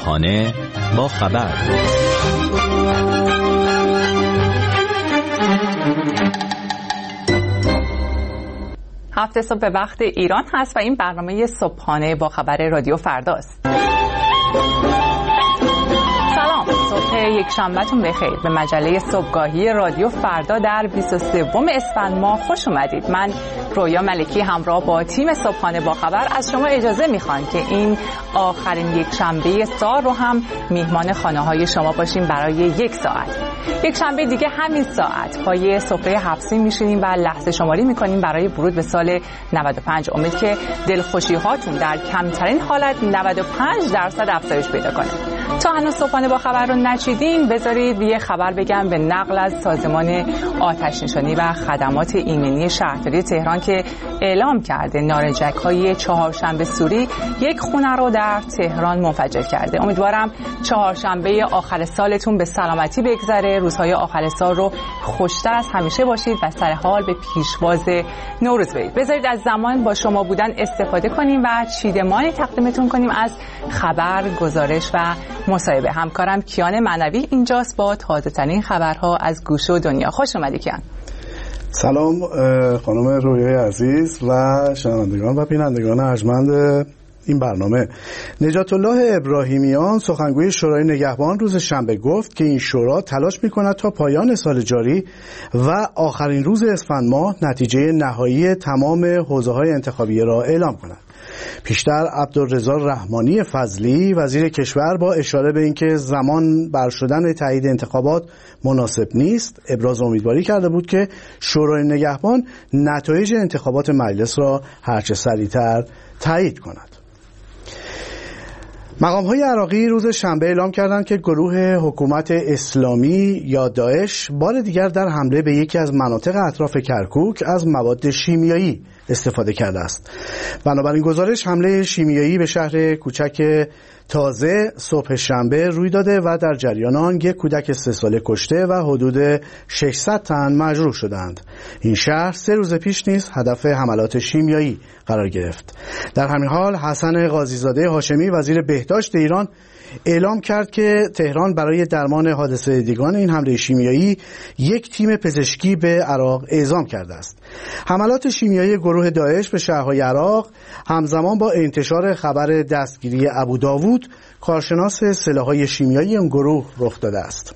صبحانه با خبر. هفته صبح به وقت ایران هست و این برنامه صبحانه با خبر رادیو فرداست. سلام، صبح یک شنبهتون بخیر. به مجله صبحگاهی رادیو فردا در 23 اسفند ماه خوش اومدید. من رویا ملکی همراه با تیم صبحانه با خبر از شما اجازه میخوام که این آخرین یک شنبه سال رو هم میهمان خانه‌های شما باشیم برای یک ساعت. یک شنبه دیگه همین ساعت پای سفره هفت‌سین میشینیم و لحظه شماری میکنیم برای ورود به سال 95. امید که دلخوشی هاتون در کمترین حالت 95% افزایش پیدا کنه. تا هنوز صبحانه با خبر رو نچیدین بذارید یه خبر بگم به نقل از سازمان آتش نشانی و خدمات ایمنی شهرداری تهران که اعلام کرده نارنجک‌های چهارشنبه سوری یک خونه رو در تهران منفجر کرده. امیدوارم چهارشنبه آخر سالتون به سلامتی بگذره، روزهای آخر سال رو خوشتر از همیشه باشید و سر حال به پیشواز نوروز برید. بذارید از زمان با شما بودن استفاده کنیم و چیدمانی تقدیمتون کنیم از خبر، گزارش و مصاحبه. همکارم کیان معنوی اینجاست با تازه ترین خبرها از گوشه و دنیا. خوش اومدی کیان. سلام خانم رویای عزیز و شنوندگان و بینندگان ارجمند این برنامه. نجات الله ابراهیمیان سخنگوی شورای نگهبان روز شنبه گفت که این شورا تلاش می‌کند تا پایان سال جاری و آخرین روز اسفند ماه نتیجه نهایی تمام حوزه‌های انتخابی را اعلام کند. پیشتر عبدالرضا رحمانی فضلی وزیر کشور با اشاره به اینکه زمان بر شدن تایید انتخابات مناسب نیست ابراز امیدواری کرده بود که شورای نگهبان نتایج انتخابات مجلس را هرچه سریعتر تایید کند. مقام‌های عراقی روز شنبه اعلام کردند که گروه حکومت اسلامی یا داعش بار دیگر در حمله به یکی از مناطق اطراف کرکوک از مواد شیمیایی استفاده کرده است. بنابراین گزارش حمله شیمیایی به شهر کوچک تازه صبح شنبه روی داده و در جریان آن یک کودک 3 ساله کشته و حدود 600 تن مجروح شدند. این شهر 3 روز پیش نیز هدف حملات شیمیایی قرار گرفت. در همین حال حسن قاضیزاده هاشمی وزیر بهداشت ایران اعلام کرد که تهران برای درمان حادثه دیگان این حمله شیمیایی یک تیم پزشکی به عراق اعزام کرده است. حملات شیمیایی گروه داعش به شهرهای عراق همزمان با انتشار خبر دستگیری ابوداوود کارشناس سلاح‌های شیمیایی این گروه رخ داده است.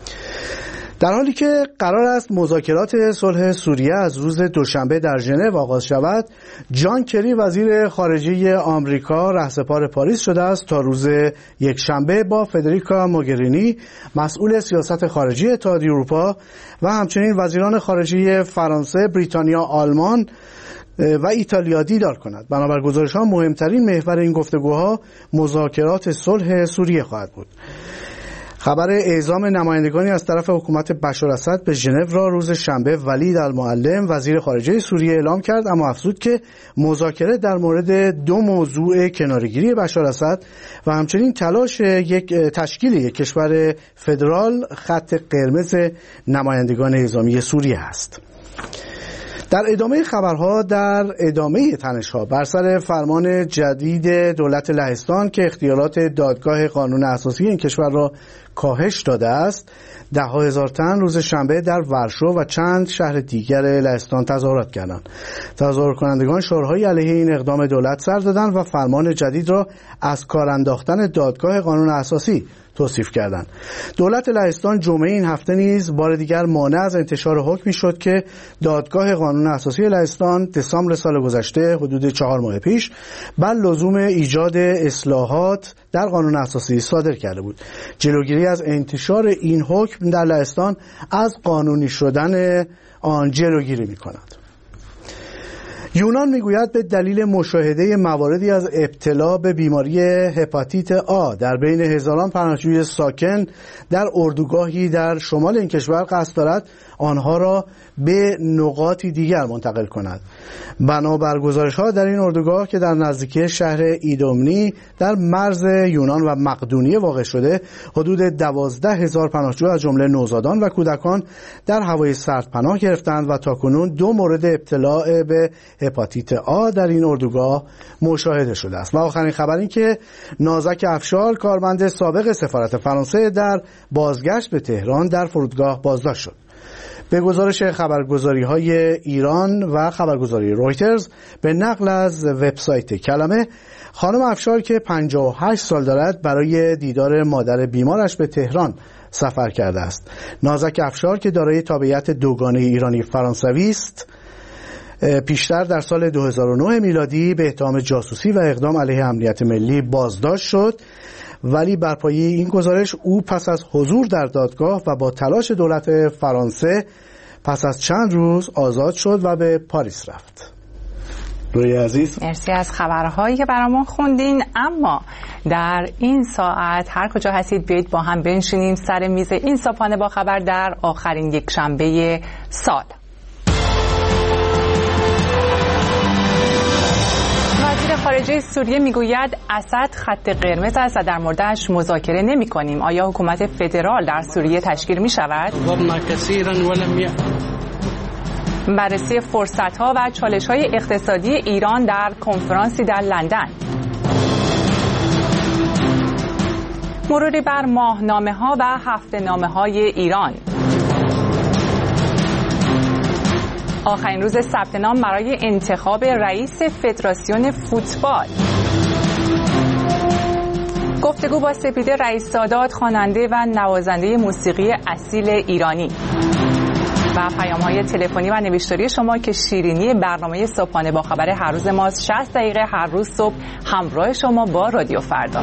در حالی که قرار است مذاکرات صلح سوریه از روز دوشنبه در ژنو آغاز شود، جان کری وزیر خارجه آمریکا رهسپار پاریس شده است تا روز یکشنبه با فدریکا موگرینی مسئول سیاست خارجی اتحادیه اروپا و همچنین وزیران خارجه فرانسه، بریتانیا، آلمان و ایتالیا دیدار کند. بنابر گزارش‌ها مهمترین محور این گفتگوها مذاکرات صلح سوریه خواهد بود. خبر اعزام نمایندگانی از طرف حکومت بشار اسد به ژنو را روز شنبه ولید المعلم وزیر خارجه سوریه اعلام کرد، اما افزود که مذاکره در مورد 2 موضوع کناره‌گیری بشار اسد و همچنین تلاش تشکیل یک کشور فدرال خط قرمز نمایندگان اعزامی سوریه است. در ادامه خبرها، در ادامه تنش‌ها بر سر فرمان جدید دولت لهستان که اختیارات دادگاه قانون اساسی این کشور را کاهش داده است، 10,000 تن روز شنبه در ورشو و چند شهر دیگر لهستان تظاهرات کردند. تظاهر کنندگان شعارهایی علیه این اقدام دولت سر دادند و فرمان جدید را از کار انداختن دادگاه قانون اساسی توصیف کردند. دولت لهستان جمعه این هفته نیز بار دیگر مانع از انتشار حکمی شد که دادگاه قانون اساسی لهستان دسامبر سال گذشته حدود 4 ماه پیش بر لزوم ایجاد اصلاحات در قانون اساسی صادر کرده بود. جلوگیری از انتشار این حکم در لهستان از قانونی شدن آن جلوگیری می‌کند. یونان میگوید به دلیل مشاهده مواردی از ابتلا به بیماری هپاتیت آ در بین هزاران پناهجوی ساکن در اردوگاهی در شمال این کشور قصد دارد آنها را به نقاطی دیگر منتقل کند. بنابر گزارش‌ها در این اردوگاه که در نزدیکی شهر ایدومنی در مرز یونان و مقدونیه واقع شده، حدود 12,000 پناهجو از جمله نوزادان و کودکان در هوای سرد پناه گرفتند و تاکنون 2 مورد ابتلا به هپاتیت آ در این اردوگاه مشاهده شده است. و آخرین خبر این که نازک افشار کارمند سابق سفارت فرانسه در بازگشت به تهران در فرودگاه بازداشت شد. به گزارش خبرگزاری‌های ایران و خبرگزاری رویترز به نقل از وبسایت کلمه، خانم افشار که 58 سال دارد برای دیدار مادر بیمارش به تهران سفر کرده است. نازک افشار که دارای تابعیت دوگانه ایرانی فرانسوی است، پیشتر در سال 2009 میلادی به اتهام جاسوسی و اقدام علیه امنیت ملی بازداشت شد، ولی بر پایه این گزارش او پس از حضور در دادگاه و با تلاش دولت فرانسه پس از چند روز آزاد شد و به پاریس رفت. روی عزیز، مرسی از خبرهایی که برامون خوندین. اما در این ساعت هر کجا هستید بیایید با هم بنشینیم سر میز این صبحانه با خبر در آخرین یک شنبه سال. وزیر خارجه سوریه میگوید اسد خط قرمز است و در موردش مذاکره نمی‌کنیم. آیا حکومت فدرال در سوریه تشکیل می‌شود؟ بررسی فرصت‌ها و چالش‌های اقتصادی ایران در کنفرانسی در لندن. مروری بر ماهنامه‌ها و هفته‌نامه‌های ایران. آخرین روز ثبت نام برای انتخاب رئیس فدراسیون فوتبال. گفتگو با سپیده رئیس سادات، خواننده و نوازنده موسیقی اصیل ایرانی. و پیام‌های تلفنی و نوشتاری شما که شیرینی برنامه صبحانه با خبر هر روز ماست. 60 دقیقه هر روز صبح همراه شما با رادیو فردا.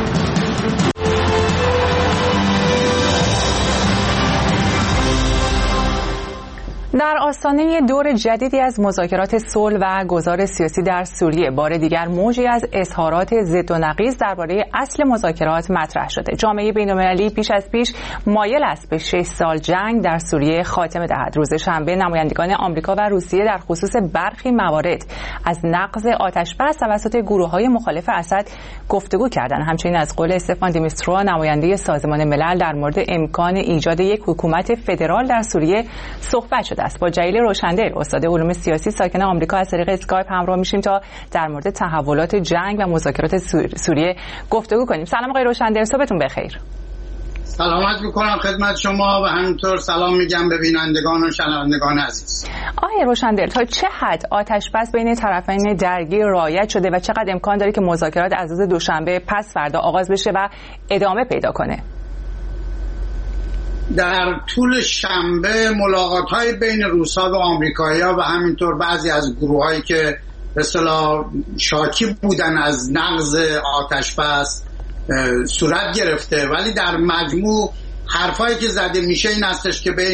در آستانه دور جدیدی از مذاکرات صلح و گذار سیاسی در سوریه، بار دیگر موجی از اظهارات ضد و نقیض درباره اصل مذاکرات مطرح شده. جامعه بین‌المللی پیش از پیش مایل است به 6 سال جنگ در سوریه خاتمه دهد. روز شنبه نمایندگان آمریکا و روسیه در خصوص برخی موارد از نقض آتش‌بس توسط گروه‌های مخالف اسد گفتگو کردند. همچنین از قول استفان دی میسترو، نماینده سازمان ملل، در مورد امکان ایجاد یک حکومت فدرال در سوریه صحبت شده است. با جلیل روشندل، استاد علوم سیاسی ساکن آمریکا، از طریق اسکایپ همراه میشیم تا در مورد تحولات جنگ و مذاکرات سوریه گفتگو کنیم. سلام آقای روشندل، صبحتون بخیر. سلامت میکنم خدمت شما و همینطور سلام میگم به بینندگان و شنوندگان عزیز. آقای روشندل، تا چه حد آتش‌بس بین طرفین درگیر رعایت شده و چقدر امکان داره که مذاکرات از روز دوشنبه پس فردا آغاز بشه و ادامه پیدا کنه؟ در طول شنبه ملاقات‌های بین روس‌ها و آمریکایی‌ها و همینطور بعضی از گروه‌هایی که به اصطلاح شاکی بودن از نقض آتش‌بس صورت گرفته، ولی در مجموع حرفایی که زده میشه این هستش که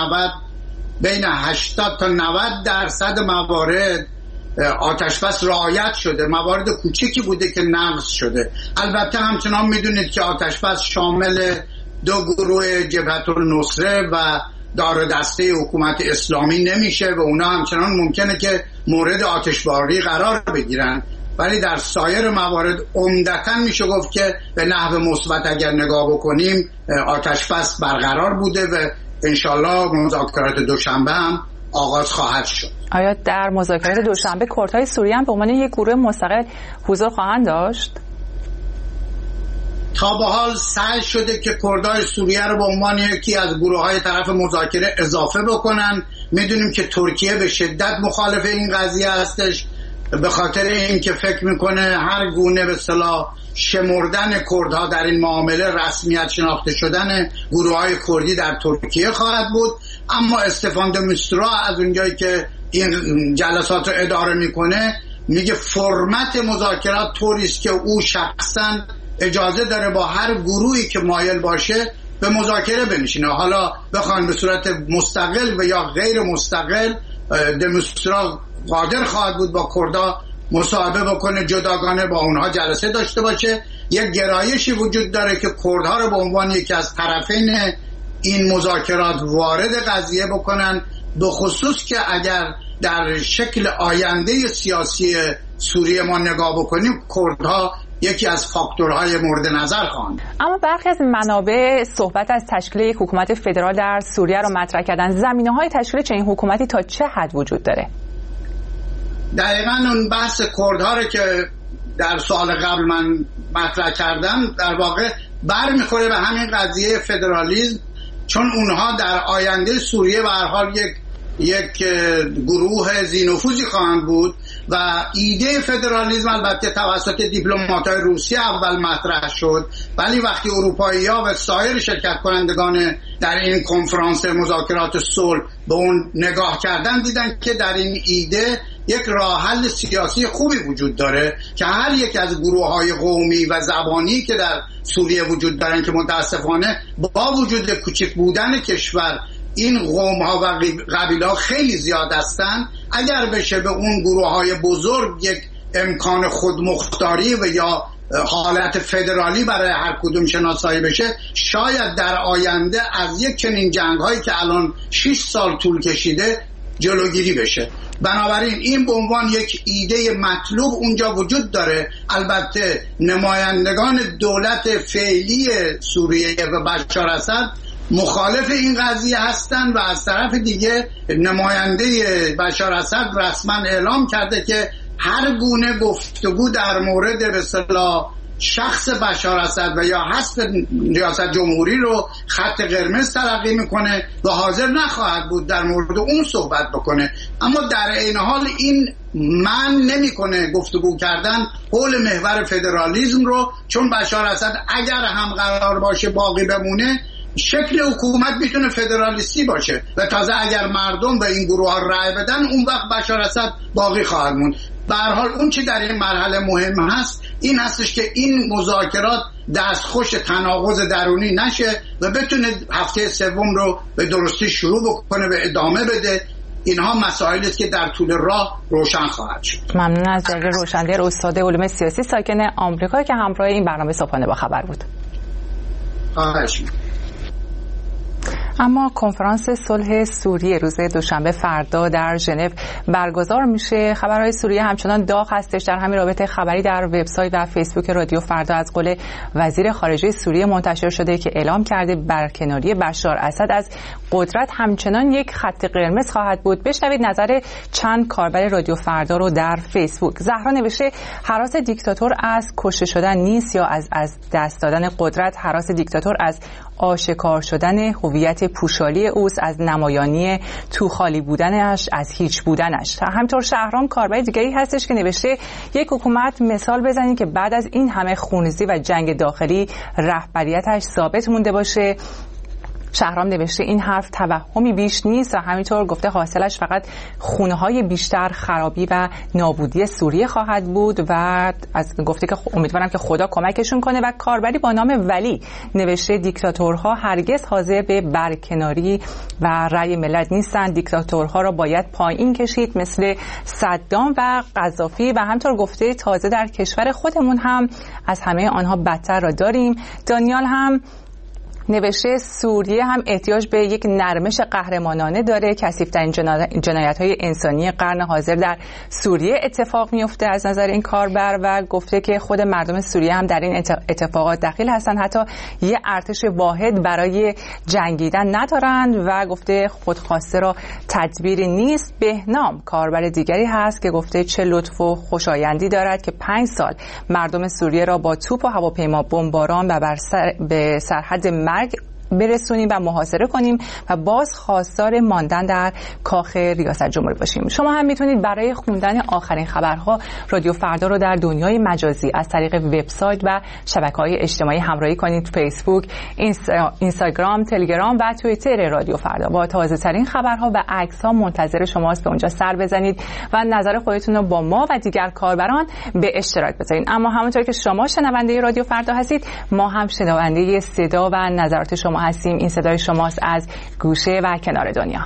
بین 80 تا 90% موارد آتش‌بس رعایت شده. موارد کوچکی بوده که نقض شده. البته همچنان میدونید که آتش‌بس شامل دو گروه جبهت النصره و دار و دسته حکومت اسلامی نمیشه و اونا همچنان ممکنه که مورد آتشباری قرار بگیرن، ولی در سایر موارد عمدتاً میشه گفت که به نحو مثبت اگر نگاه بکنیم آتشبس برقرار بوده و انشالله مذاکرات دوشنبه هم آغاز خواهد شد. آیا در مذاکرات دوشنبه کردهای سوریه هم به عنوان یک گروه مستقل حضور خواهند داشت؟ تا به حال سعی شده که کردهای سوریه رو به عنوان یکی از گروه‌های طرف مذاکره اضافه بکنن. میدونیم که ترکیه به شدت مخالف این قضیه هستش، به خاطر اینکه فکر میکنه هر گونه به اصطلاح شمردن کردها در این معامله رسمیت شناخته شدن گروه‌های کردی در ترکیه خواهد بود. اما استفان دی میسترا از اونجایی که این جلسات رو اداره میکنه میگه فرمت مذاکرات طوری است که او شخصاً اجازه داره با هر گروهی که مایل باشه به مذاکره بنشینه. حالا بخوان به صورت مستقل و یا غیر مستقل، دی میسترا قادر خواهد بود با کردها مصاحبه بکنه، جداگانه با اونها جلسه داشته باشه. یک گرایشی وجود داره که کردها رو به عنوان یکی از طرفین این مذاکرات وارد قضیه بکنن، به خصوص که اگر در شکل آینده سیاسی سوریه ما نگاه بکنیم کردها یکی از فاکتورهای مورد نظر خواهند. اما برخی از منابع صحبت از تشکیل یک حکومت فدرال در سوریه رو مطرح کردن. زمینه‌های تشکیل چنین حکومتی تا چه حد وجود داره؟ دقیقاً اون بحث کردها رو که در سوال قبل من مطرح کردم در واقع برمیخوره به همین قضیه فدرالیسم، چون اونها در آینده سوریه به هر حال یک گروه ذی‌نفوذی خواهند بود و ایده فدرالیسم البته توسط دیپلمات‌های روسیه اول مطرح شد، ولی وقتی اروپایی‌ها و سایر شرکت کنندگان در این کنفرانس مذاکرات صلح به اون نگاه کردن، دیدن که در این ایده یک راه حل سیاسی خوبی وجود داره که هر یک از گروه‌های قومی و زبانی که در سوریه وجود دارن که متاسفانه با وجود کوچک بودن کشور این قوم‌ها و قبیله‌ها خیلی زیاد هستن، اگر بشه به اون گروه‌های بزرگ یک امکان خودمختاری و یا حالت فدرالی برای هر کدوم شناسایی بشه، شاید در آینده از یک چنین جنگ‌هایی که الان 6 سال طول کشیده جلوگیری بشه. بنابراین این به عنوان یک ایده مطلوب اونجا وجود داره. البته نمایندگان دولت فعلی سوریه و بشار اسد مخالف این قضیه هستند و از طرف دیگه نماینده بشار اسد رسما اعلام کرده که هر گونه گفتگو در مورد به اصطلاح شخص بشار اسد و یا حذف ریاست جمهوری رو خط قرمز تلقی میکنه و حاضر نخواهد بود در مورد اون صحبت بکنه. اما در این حال این من نمیکنه گفتگو کردن حول محور فدرالیسم رو، چون بشار اسد اگر هم قرار باشه باقی بمونه شکل حکومت میتونه فدرالیستی باشه و تازه اگر مردم به این گروه ها رأی بدن اون وقت بشار اسد باقی خواهد موند. به هر حال اون چی در این مرحله مهم هست این هستش که این مذاکرات دستخوش تناقض درونی نشه و بتونه هفته سوم رو به درستی شروع بکنه و ادامه بده. اینها مسائلی است که در طول راه روشن خواهد شد. ممنون از جناب روشندر استاد علوم سیاسی ساکن آمریکا که همراه این برنامه صبحانه با خبر بود. خواهش می‌کنم. اما کنفرانس صلح سوریه روز دوشنبه فردا در ژنو برگزار میشه. خبرهای سوریه همچنان داغ هستش. در همین رابطه خبری در وبسایت و فیسبوک رادیو فردا از قول وزیر خارجه سوریه منتشر شده که اعلام کرده برکناری بشار اسد از قدرت همچنان یک خط قرمز خواهد بود. بشنوید نظر چند کاربر رادیو فردا رو در فیسبوک. زهرا نوشته هراس دیکتاتور از کشته شدن نیست یا از دست دادن قدرت. هراس دیکتاتور از آشکار شدن هویت پوشالی اوست، از نمایانی تو خالی بودنش، از هیچ بودنش. همینطور شهرام کاربر دیگری هستش که نوشته یک حکومت مثال بزنید که بعد از این همه خونریزی و جنگ داخلی رهبریتش ثابت مونده باشه. شهرام نوشته این حرف توهمی بیش نیست و همینطور گفته حاصلش فقط خونه‌های بیشتر، خرابی و نابودی سوریه خواهد بود و از گفته که امیدوارم که خدا کمکشون کنه. و کاربری با نام ولی نوشته دیکتاتورها هرگز حاضر به برکناری و رأی ملت نیستند. دیکتاتورها را باید پایین کشید مثل صدام و قذافی. و همینطور گفته تازه در کشور خودمون هم از همه آنها بدتر را داریم. دانیال هم نوشته سوریه هم احتیاج به یک نرمش قهرمانانه داره. کثیف‌ترین جنایت‌های انسانی قرن حاضر در سوریه اتفاق میفته از نظر این کاربر و گفته که خود مردم سوریه هم در این اتفاقات دخیل هستن، حتی یه ارتش واحد برای جنگیدن ندارند و گفته خودخواسته را تدبیری نیست. بهنام کاربر دیگری هست که گفته چه لطف و خوشایندی دارد که 5 سال مردم سوریه را با توپ و هواپیما بمباران و به سرحد مرگ برسونیم و محاصره کنیم و باز خواستار ماندن در کاخ ریاست جمهوری باشیم. شما هم میتونید برای خوندن آخرین خبرها رادیو فردا رو در دنیای مجازی از طریق وبسایت و شبکه‌های اجتماعی همراهی کنید. فیسبوک، اینستاگرام، تلگرام و توییتر رادیو فردا با تازه‌ترین خبرها و عکس‌ها منتظر شماست. به اونجا سر بزنید و نظر خودتون رو با ما و دیگر کاربران به اشتراک بذارید. اما همونطور که شما شنونده رادیو فردا هستید، ما هم شنونده صدا و نظرات شما هستیم. این صدای شماست از گوشه و کنار دنیا.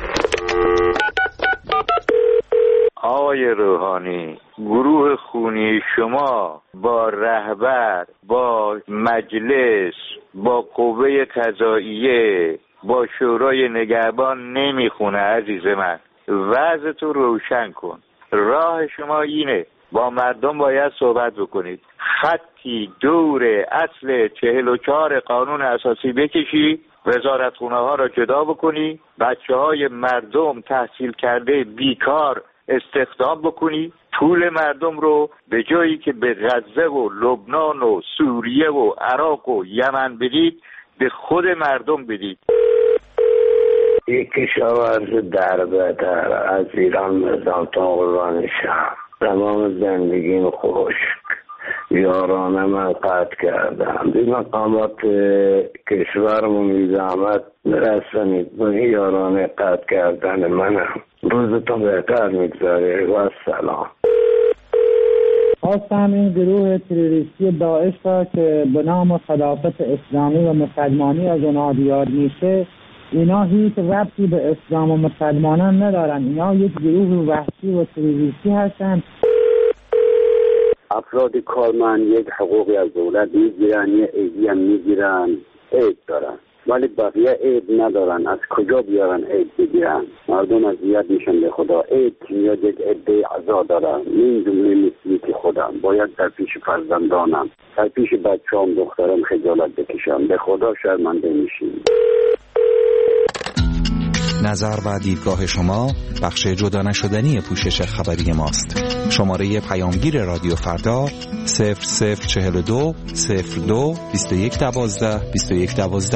آقای روحانی، گروه خونی شما با رهبر، با مجلس، با قوه قضاییه، با شورای نگهبان نمیخونه. عزیز من، وضعتو روشن کن. راه شما اینه، با مردم باید صحبت بکنید، خطی دور اصل 44 قانون اساسی بکشی، وزارتخونه ها را جدا بکنی، بچه های مردم تحصیل کرده بیکار استخدام بکنی، پول مردم رو به جایی که به غزه و لبنان و سوریه و عراق و یمن بدید به خود مردم بدید. یک کشاورز در بهتر از ایران مثل تاغران شهر، تمام زندگیم خشک، یارانه من قطع کردم. بی مقامات کشورم و زحمت برسنید به یارانه قطع کردن منم. روزتون بهتر میگذاره و سلام. خواستم این گروه تروریستی داعش را که به نام خلافت اسلامی و مسلمانی از اونها یاد میشه، اینا هیچ ربطی به اسلام و مسلمانان ندارن. اینا یک گروه وحشی و تروریستی هستن. افراد کارمند یک حقوقی از دولت میگیرن، یه عیدی هم میگیرن، عید دارن، ولی بقیه عید ندارن. از کجا بیارن عید بگیرن؟ مردم اذیت میشن. به خدا عید میاد یک عده عزا دارن. این جمله مثلی که خودم باید در پیش فرزندانم، در پیش بچه‌ام دخترم خجالت بکشم. به خدا شرمنده میشیم. نظر و دیدگاه شما بخش جدا نشدنی پوشش خبری ماست. شماره پیامگیر رادیو فردا 0042 02 2112 2112.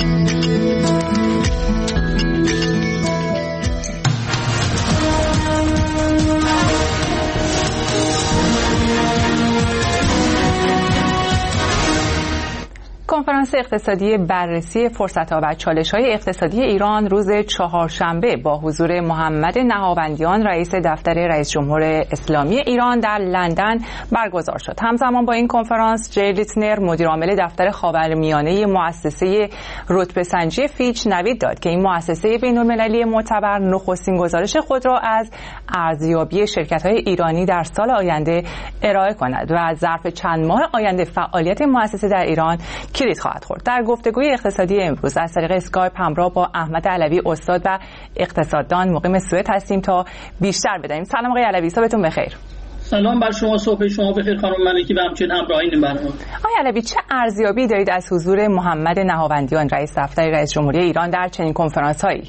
کنفرانس اقتصادی بررسی فرصت‌ها و چالش‌های اقتصادی ایران روز چهارشنبه با حضور محمد نهاوندیان رئیس دفتر رئیس جمهور اسلامی ایران در لندن برگزار شد. همزمان با این کنفرانس جی لیتنر مدیر عامل دفتر خاورمیانه مؤسسه رتبه‌سنجی فیچ نوید داد که این مؤسسه بین‌المللی معتبر نخستین گزارش خود را از ارزیابی شرکت‌های ایرانی در سال آینده ارائه کند و از ظرف چند ماه آینده فعالیت مؤسسه در ایران کلید خواهد خورد. در گفتگوی اقتصادی امروز از طریق اسکایپ همراه با احمد علوی استاد و اقتصاددان مقیم سوئد هستیم تا بیشتر بدانیم. سلام آقای علوی، صبحتون بخیر. سلام بر شما، صبح شما بخیر خانم ملکی و همچنین همراهان برنامه. آقای علوی، چه ارزیابی دارید از حضور محمد نهاوندیان رئیس دفتر رئیس جمهوری ایران در چنین کنفرانس‌هایی؟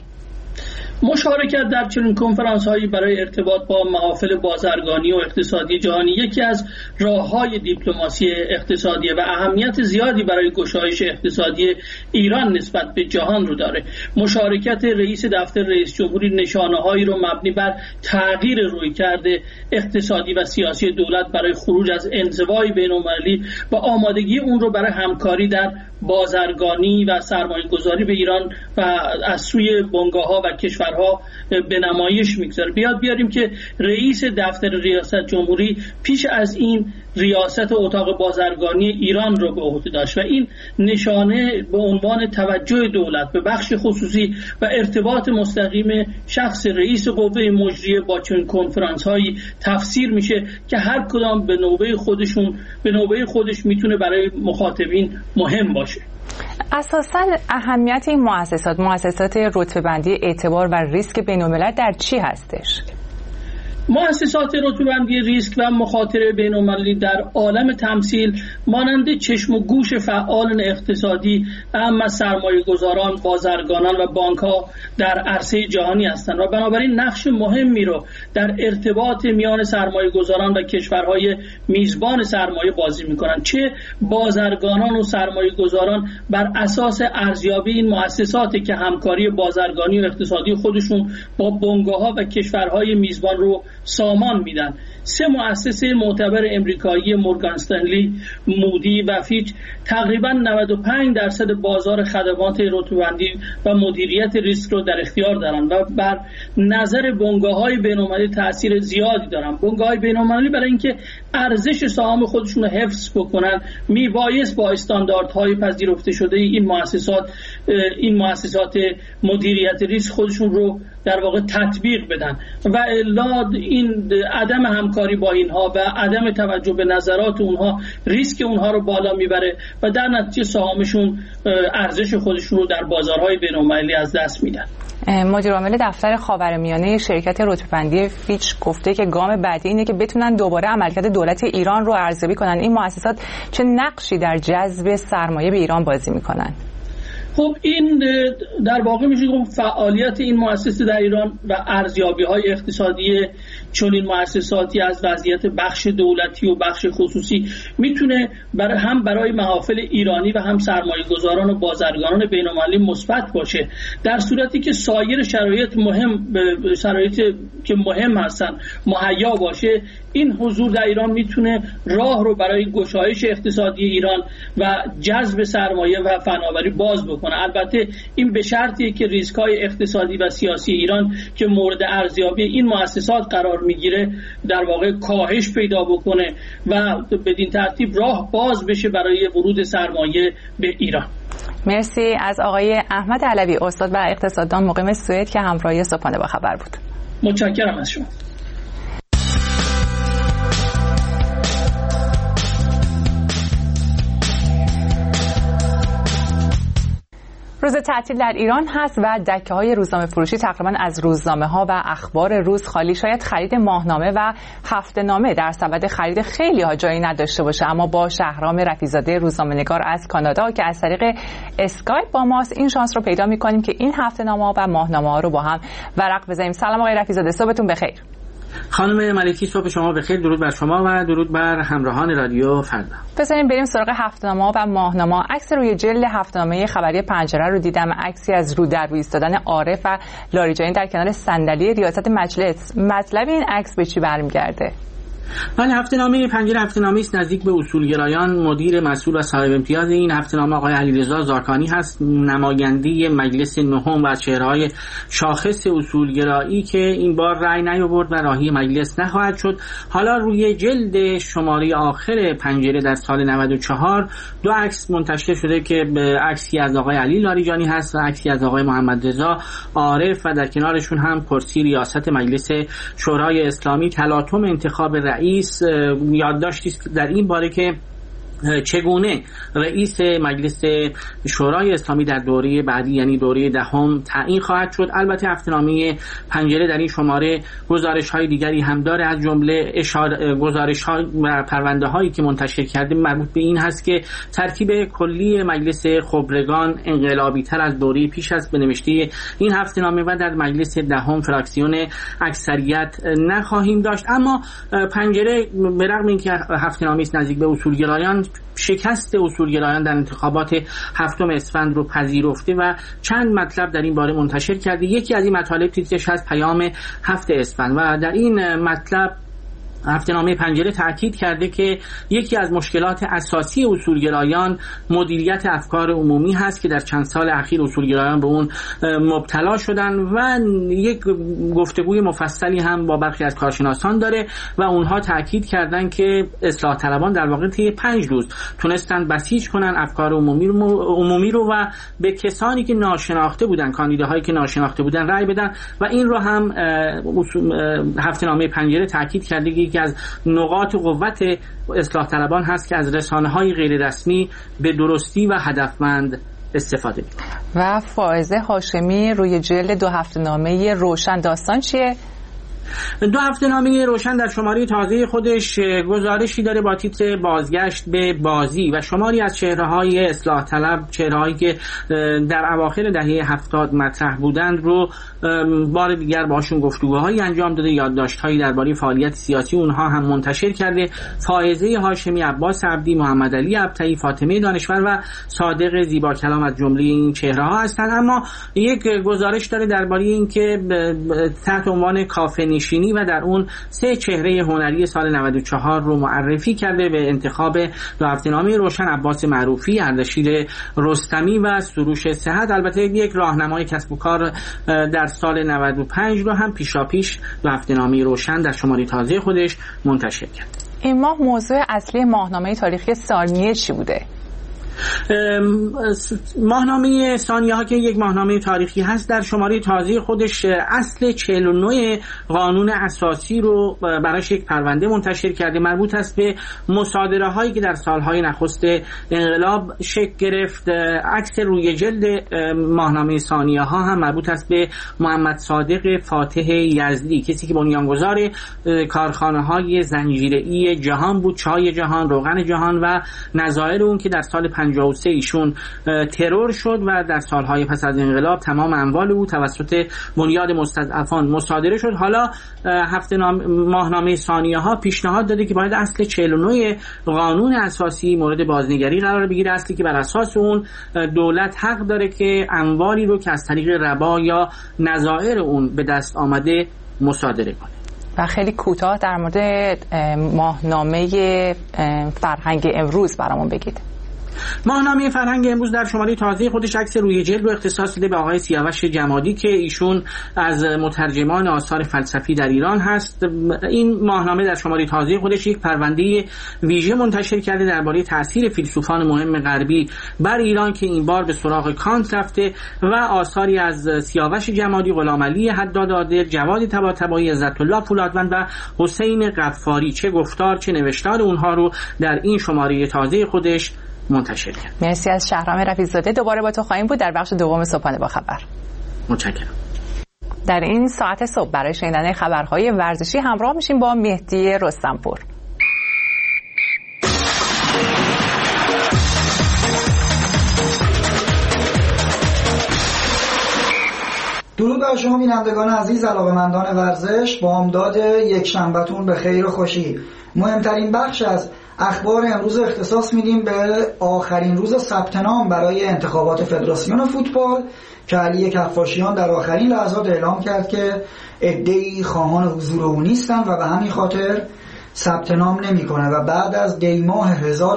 مشارکت در چنین کنفرانس‌هایی برای ارتباط با محافل بازرگانی و اقتصادی جهانی یکی از راه‌های دیپلماسی اقتصادی و اهمیت زیادی برای گشایش اقتصادی ایران نسبت به جهان رو داره. مشارکت رئیس دفتر رئیس جمهوری نشانه‌هایی رو مبنی بر تغییر رویکرد اقتصادی و سیاسی دولت برای خروج از انزوای بین‌المللی و آمادگی اون رو برای همکاری در بازرگانی و سرمایه‌گذاری به ایران و از سوی بنگاه‌ها و کشورها به نمایش میگذاره. بیاریم که رئیس دفتر ریاست جمهوری پیش از این ریاست اتاق بازرگانی ایران رو به عهده داشت و این نشانه به عنوان توجه دولت به بخش خصوصی و ارتباط مستقیم شخص رئیس قوه مجریه با چنین کنفرانس‌هایی تفسیر میشه که هر کدام به نوبه خودش میتونه برای مخاطبین مهم باشه. اساساً اهمیت این مؤسسات رتبه‌بندی اعتبار و ریسک بین‌الملل در چی هستش؟ مؤسسات رتبه‌بندی ریسک و مخاطره بین‌المللی در عالم تمثیل مانند چشم و گوش فعالان اقتصادی اما سرمایه‌گذاران، بازرگانان و بانک‌ها در عرصه جهانی هستند و بنابراین نقش مهمی رو در ارتباط میان سرمایه‌گذاران و کشورهای میزبان سرمایه بازی می‌کنند. چه بازرگانان و سرمایه‌گذاران بر اساس ارزیابی این مؤسساتی که همکاری بازرگانی و اقتصادی خودشون با بنگاه‌ها و کشورهای میزبان رو سامان میدن. 3 مؤسسه معتبر امریکایی مورگان استنلی، مودی و فیچ تقریبا 95% بازار خدمات رتبه‌بندی و مدیریت ریسک رو در اختیار دارن و بر نظر بنگاه‌های بین‌المللی تأثیر زیادی دارن. بنگاه‌های بین‌المللی برای اینکه ارزش سهام خودشون رو حفظ بکنن میبایست با استانداردهای پذیرفته شده این مؤسسات مدیریت ریسک خودشون رو در واقع تطبیق بدن و الا این عدم همکاری با اینها و عدم توجه به نظرات اونها ریسک اونها رو بالا میبره و در نتیجه سهامشون ارزش خودشون رو در بازارهای بین‌المللی از دست میدن. مدیر عامل دفتر خاورمیانه شرکت رتبه‌بندی فیچ گفته که گام بعدی اینه که بتونن دوباره عملکرد دولت ایران رو ارزیابی کنن. این مؤسسات چه نقشی در جذب سرمایه به ایران بازی میکنن؟ خب این در واقع میشه گفت فعالیت این مؤسسه در ایران و ارزیابی‌های اقتصادی چنین مؤسساتی از وضعیت بخش دولتی و بخش خصوصی میتونه هم برای محافل ایرانی و هم سرمایه‌گذاران و بازرگانان بین‌المللی مثبت باشه، در صورتی که سایر شرایط که مهم هستن مهیا باشه. این حضور در ایران میتونه راه رو برای گشایش اقتصادی ایران و جذب سرمایه و فناوری باز بکنه. البته این به شرطیه که ریسک‌های اقتصادی و سیاسی ایران که مورد ارزیابی این مؤسسات قرار میگیره در واقع کاهش پیدا بکنه و بدین ترتیب راه باز بشه برای ورود سرمایه به ایران. مرسی از آقای احمد علوی، استاد و اقتصاددان مقیم سوئد که همراهی صبحانه با خبر بود. متشکرم از شما. روز تعطیل در ایران هست و دکه‌های روزنامه فروشی تقریبا از روزنامه‌ها و اخبار روز خالی. شاید خرید ماهنامه و هفته‌نامه در سبد خرید خیلی‌ها جایی نداشته باشه، اما با شهرام رفیع‌زاده روزنامه‌نگار از کانادا که از طریق اسکایپ با ماست این شانس رو پیدا می‌کنیم که این هفته‌نامه‌ها و ماهنامه‌ها رو با هم ورق بزنیم. سلام آقای رفیع‌زاده، صبحتون بخیر. خانم ملکی، صبح شما بخیر. درود بر شما و درود بر همراهان رادیو فردا. بذاریم بریم سراغ هفته‌نامه و ماهنامه. عکس روی جلد هفته‌نامه خبری پنجره رو دیدم، عکسی از رو در رو ایستادن عارف و لاریجانی در کنار صندلی ریاست مجلس. مطلب این عکس به چی برمیگرده؟ بله، هفته‌نامه پنجره هفته‌نامه‌ای است نزدیک به اصولگرایان. مدیر مسئول و صاحب امتیاز این هفته‌نامه آقای علیرضا زاکانی هست، نماینده مجلس نهم و از چهره‌های شاخص اصولگرایی که این بار رأی نیاورد و راهی مجلس نخواهد شد. حالا روی جلد شماره آخر پنجره در سال 94 دو عکس منتشر شده که عکسی از آقای علی لاریجانی هست و عکسی از آقای محمد رضا عارف و در کنارشون هم کرسی ریاست مجلس شورای اسلامی. تلاطم انتخاب رئیس یادداشتی است در این باره که چگونه رئیس مجلس شورای اسلامی در دوره بعدی یعنی دوره دهم تعیین خواهد شد. البته هفته‌نامه پنجره در این شماره گزارش‌های دیگری هم داره، از جمله گزارش‌ها و پرونده‌هایی که منتشر کرده مربوط به این هست که ترکیب کلی مجلس خبرگان انقلابی‌تر از دوره پیش است به نوشته این هفته‌نامه و در مجلس دهم فراکسیون اکثریت نخواهیم داشت. اما پنجره به رغم اینکه هفته‌نامه است نزدیک به اصولگرایان، شکست اصولگرایان در انتخابات هفتم اسفند رو پذیرفته و چند مطلب در این باره منتشر کرده. یکی از این مطالب تیترش هست پیام 7 اسفند و در این مطلب هفته‌نامه پنجره تأکید کرده که یکی از مشکلات اساسی اصولگرایان مدیریت افکار عمومی هست که در چند سال اخیر اصولگرایان به اون مبتلا شدن و یک گفتگوی مفصلی هم با برخی از کارشناسان داره و اونها تأکید کردن که اصلاح طلبان در واقع طی 5 روز تونستن بسیج کنن افکار عمومی رو و به کسانی که ناشناخته بودن، کاندیداهایی که ناشناخته بودن رأی بدن و این رو هم هفته‌نامه پنجره تأکید کرده که از نقاط قوت اصلاح طلبان هست که از رسانه‌های غیر رسمی به درستی و هدفمند استفاده می‌کنند. و فائزه هاشمی روی جلد دو هفته‌نامه روشن داستان چیه؟ دو هفته‌نامه روشن در شماره تازه خودش گزارشی داره با تیتر بازگشت به بازی و شماری از چهره‌های اصلاح طلب، چهره‌هایی که در اواخر دهه 70 مطرح بودند رو بار دیگر باشون گفتگوهایی انجام داده، یادداشت‌هایی درباره فعالیت سیاسی اونها هم منتشر کرده. فائزه هاشمی، عباس عبدی، محمد علی ابطحی، فاطمه دانشور و صادق زیبا کلام از جمله این چهره‌ها هستند. اما یک گزارش داره درباره اینکه تحت عنوان کافه نشینی و در اون 3 چهره هنری سال 94 رو معرفی کرده به انتخاب دو هفته‌نامه روشن: عباس معروفی، اردشیر رستمی و سروش صحت. البته یک راهنمای کسب و کار در سال 95 رو هم پیشاپیش دو هفته‌نامه روشن در شماره تازه خودش منتشر کرد. این ماه موضوع اصلی ماهنامه تاریخی ثانیه چی بوده؟ ماهنامه ثانیه ها که یک ماهنامه تاریخی هست در شماره تازه خودش اصل 49 قانون اساسی رو برایش یک پرونده منتشر کرده، مربوط است به مصادره هایی که در سالهای نخست انقلاب شکل گرفت. عکس روی جلد ماهنامه ثانیه ها هم مربوط است به محمد صادق فاتح یزدی، کسی که بنیانگذار کارخانه های زنجیره‌ای جهان بود، چای جهان، روغن جهان و نظایر اون که در سال 53 ایشون ترور شد و در سالهای پس از انقلاب تمام اموال او توسط بنیاد مستضعفان مصادره شد. حالا ماهنامه ثانیه ها پیشنهاد داده که باید اصل 49 قانون اساسی مورد بازنگری قرار بگیره، اصلی که بر اساس اون دولت حق داره که اموالی رو که از طریق ربا یا نظائر اون به دست آمده مصادره کنه. و خیلی کوتاه در مورد ماهنامه فرهنگ امروز برامون بگید. ماهنامه فرهنگ امروز در شماره تازه خودش عکس روی جلد رو اختصاص داده به آقای سیاوش جمادی که ایشون از مترجمان آثار فلسفی در ایران هست. این ماهنامه در شماره تازه خودش یک پرونده ویژه منتشر کرده درباره تأثیر فیلسوفان مهم غربی بر ایران که این بار به سراغ کانت رفته و آثاری از سیاوش جمادی، غلامعلی حداد عادل، جواد طباطبایی، عزت‌الله پولادوند و حسین غفاری چه گفتار چه نوشتار اونها رو در این شماره تازه خودش منتشر کرد. مرسی از شهرام رفیع‌زاده. دوباره با تو خواهیم بود در بخش دوم صبحانه با خبر. متشکرم. در این ساعت صبح برای شنیدن خبرهای ورزشی همراه میشیم با مهدی رستمپور. درود بر شما بینندگان عزیز، علاقه‌مندان ورزش. بامداد یک شنبهتون به خیر و خوشی. مهمترین بخش از اخبار امروز اختصاص میدیم به آخرین روز ثبت نام برای انتخابات فدراسیون فوتبال که علی کفاشیان در آخرین لحظات اعلام کرد که عده‌ای خواهان حضور او نیستند و به همین خاطر ثبت نام نمی‌کنه و بعد از دی ماه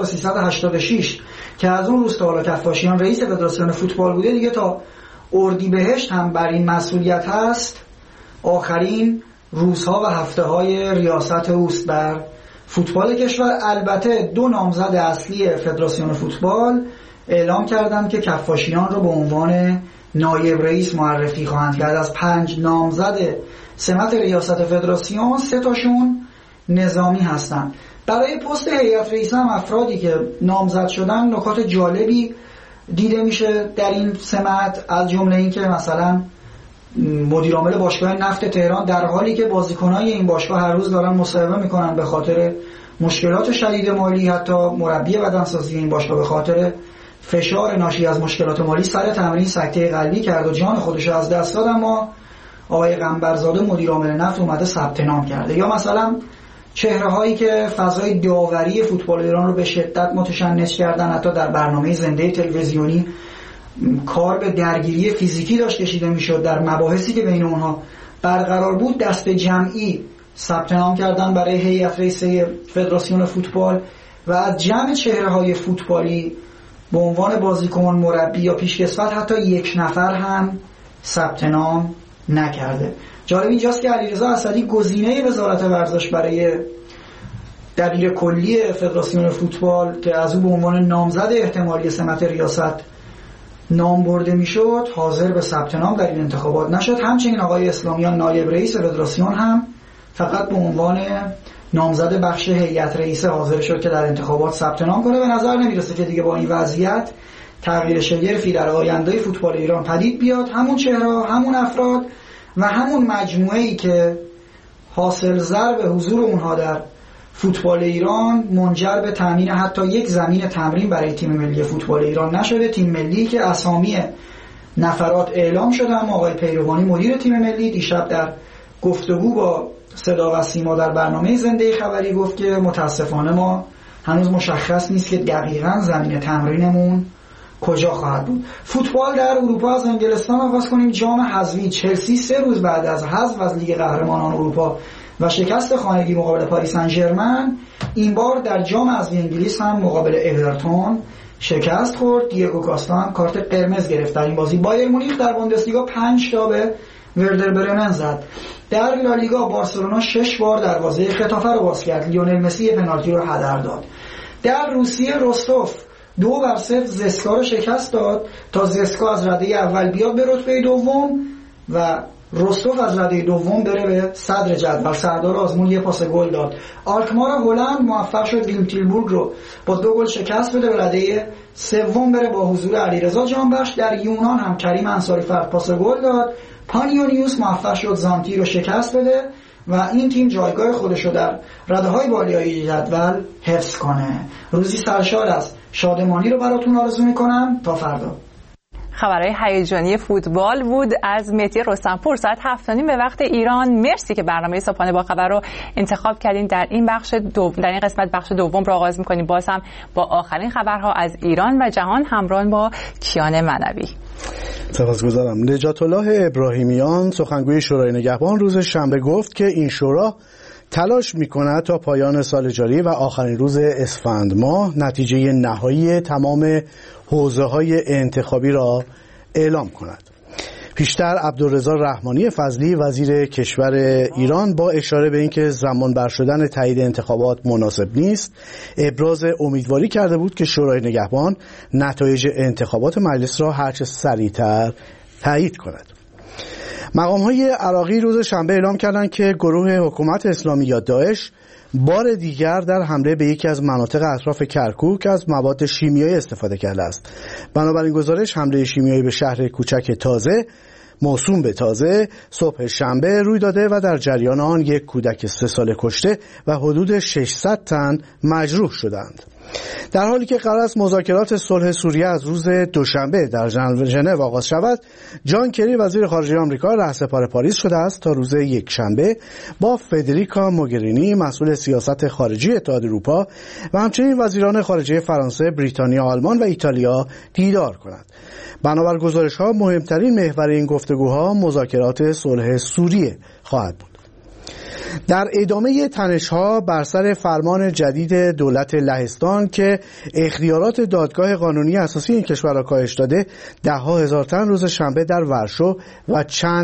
1386 که از اون روز تا حالا کفاشیان رئیس فدراسیون فوتبال بوده دیگه تا اردیبهشت هم بر این مسئولیت هست. آخرین روزها و هفته‌های ریاست اوست بر فوتبال کشور. البته دو نامزد اصلی فدراسیون فوتبال اعلام کردند که کفاشیان رو به عنوان نایب رئیس معرفی خواهند کرد. از 5 نامزد سمت ریاست فدراسیون 3 تاشون نظامی هستند. برای پست هیئت رئیس هم افرادی که نامزد شدن نکات جالبی دیده میشه در این سمت، از جمله این که مثلا مدیر عامل باشگاه نفت تهران در حالی که بازیکنای این باشگاه هر روز دارن مصاحبه میکنن به خاطر مشکلات شدید مالی، حتی مربی بدنسازی این باشگاه به خاطر فشار ناشی از مشکلات مالی سر تمرین سکته قلبی کرد و جان خودش از دست داد، اما آقای قنبرزاده مدیر عامل نفت اومده ثبت نام کرده. یا مثلا چهره هایی که فضای داوری فوتبال ایران رو به شدت متشنج کردن، حتی در برنامه زنده تلویزیونی کار به درگیری فیزیکی داشت کشیده میشد در مباحثی که بین اونها برقرار بود، دست جمعی ثبت نام کردن برای هیئت رئیسه فدراسیون فوتبال و از جمع چهره‌های فوتبالی به عنوان بازیکن، مربی یا پیشکسوت حتی یک نفر هم ثبت نام نکرده. جالب اینجاست که علیرضا اسدی گزینه وزارت ورزش برای دبیر کلی فدراسیون فوتبال که از او به عنوان نامزد احتمالی سمت ریاست نام برده میشد حاضر به ثبت نام در این انتخابات نشد. همچنین آقای اسلامیان نایب رئیس فدراسیون هم فقط به عنوان نامزد بخش هیئت رئیسه حاضر شد که در انتخابات ثبت نام کنه. به نظر نمیرسه که دیگه با این وضعیت تغییر شگرفی در آینده فوتبال ایران پدید بیاد. همون چهره، همون افراد و همون مجموعه‌ای که حاصل ضرب حضور اونها در فوتبال ایران منجر به تامین حتی یک زمین تمرین برای تیم ملی فوتبال ایران نشده. تیم ملی که اسامی نفرات اعلام شده، اما آقای پیروانی مدیر تیم ملی دیشب در گفتگو با صدا و سیما در برنامه زنده خبری گفت که متاسفانه ما هنوز مشخص نیست که دقیقاً زمین تمرینمون کجا خواهد بود. فوتبال در اروپا از انگلستان آغاز کنیم. جام حذفی چلسی 3 روز بعد از حذف از لیگ قهرمانان اروپا و شکست خانگی مقابل پاریس سن ژرمن این بار در جام حذفی انگلیس هم مقابل اورتون شکست خورد. دیگو کاستا هم کارت قرمز گرفت در این بازی. بایر مونیخ در بوندسلیگا 5 تا به وردر برمن زد. در لالیگا بارسلونا 6 بار دروازه خطافه رو باز کرد. لیونل مسی پنالتی رو هدر داد. در روسیه رستوف 2-0 زسکا رو شکست داد تا زسکا از رده اول بیاد به رتبه دوم و رستوف از رده دوم بره به صدر جدول. سردار آزمون یه پاس گل داد. آلکمار هلند موفق شد ویلمتیلبورگ رو با 2 گل شکست بده به رده سوم بره با حضور علیرضا جانبخش. در یونان هم کریم انصاری فرد پاس گل داد. پانیونیوس موفق شد زانتی رو شکست بده و این تیم جایگاه خودش رو در رده‌های بالایی جدول حفظ کنه. روزی سرشار از شادمانی رو براتون آرزو میکنم. تا فردا. خبرهای هیجانی فوتبال بود از مهدی رستمپور. ساعت 7:30 به وقت ایران. مرسی که برنامه صبحانه با خبر رو انتخاب کردین. در این قسمت بخش دوم رو آغاز می‌کنیم. باز هم با آخرین خبرها از ایران و جهان همراه با کیان منوی. سپاسگزارم. نجات الله ابراهیمیان سخنگوی شورای نگهبان روز شنبه گفت که این شورا تلاش می‌کند تا پایان سال جاری و آخرین روز اسفند ماه نتیجه نهایی تمام حوزه‌های انتخابی را اعلام کند. پیشتر عبدالرضا رحمانی فضلی وزیر کشور ایران با اشاره به اینکه زمان بر شدن تایید انتخابات مناسب نیست، ابراز امیدواری کرده بود که شورای نگهبان نتایج انتخابات مجلس را هرچه سریعتر تایید کند. مقام‌های عراقی روز شنبه اعلام کردند که گروه حکومت اسلامی یا داعش بار دیگر در حمله به یکی از مناطق اطراف کرکوک از مواد شیمیایی استفاده کرده است. بنابراین گزارش حمله شیمیایی به شهر کوچک تازه موسوم به تازه صبح شنبه روی داده و در جریان آن یک کودک 3 ساله کشته و حدود 600 تن مجروح شدند. در حالی که قرار است مذاکرات صلح سوریه از روز دوشنبه در ژنو آغاز شود، جان کری وزیر خارجه آمریکا رهسپار پاریس شده است تا روز یکشنبه با فدریکا موگرینی مسئول سیاست خارجی اتحاد اروپا و همچنین وزیران خارجه فرانسه، بریتانیا، آلمان و ایتالیا دیدار کند. بنابر گزارش‌ها مهمترین محور این گفتگوها مذاکرات صلح سوریه خواهد بود. در ادامه تنش‌ها بر سر فرمان جدید دولت لهستان که اختیارات دادگاه قانونی اساسی این کشور را کاهش داده، 10,000 تن روز شنبه در ورشو و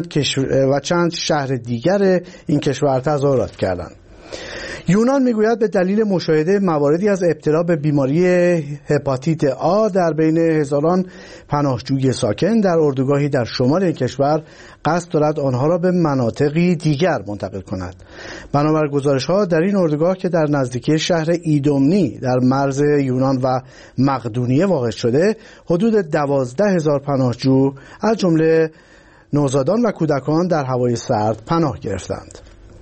چند شهر دیگر این کشور تظاهرات کردند. یونان میگوید به دلیل مشاهده مواردی از ابتلا به بیماری هپاتیت آ در بین هزاران پناهجوی ساکن در اردوگاهی در شمال این کشور قصد دارد آنها را به مناطقی دیگر منتقل کند. بنابر گزارش‌ها در این اردوگاه که در نزدیکی شهر ایدومنی در مرز یونان و مقدونیه واقع شده، حدود 12,000 پناهجو از جمله نوزادان و کودکان در هوای سرد پناه گرفتند.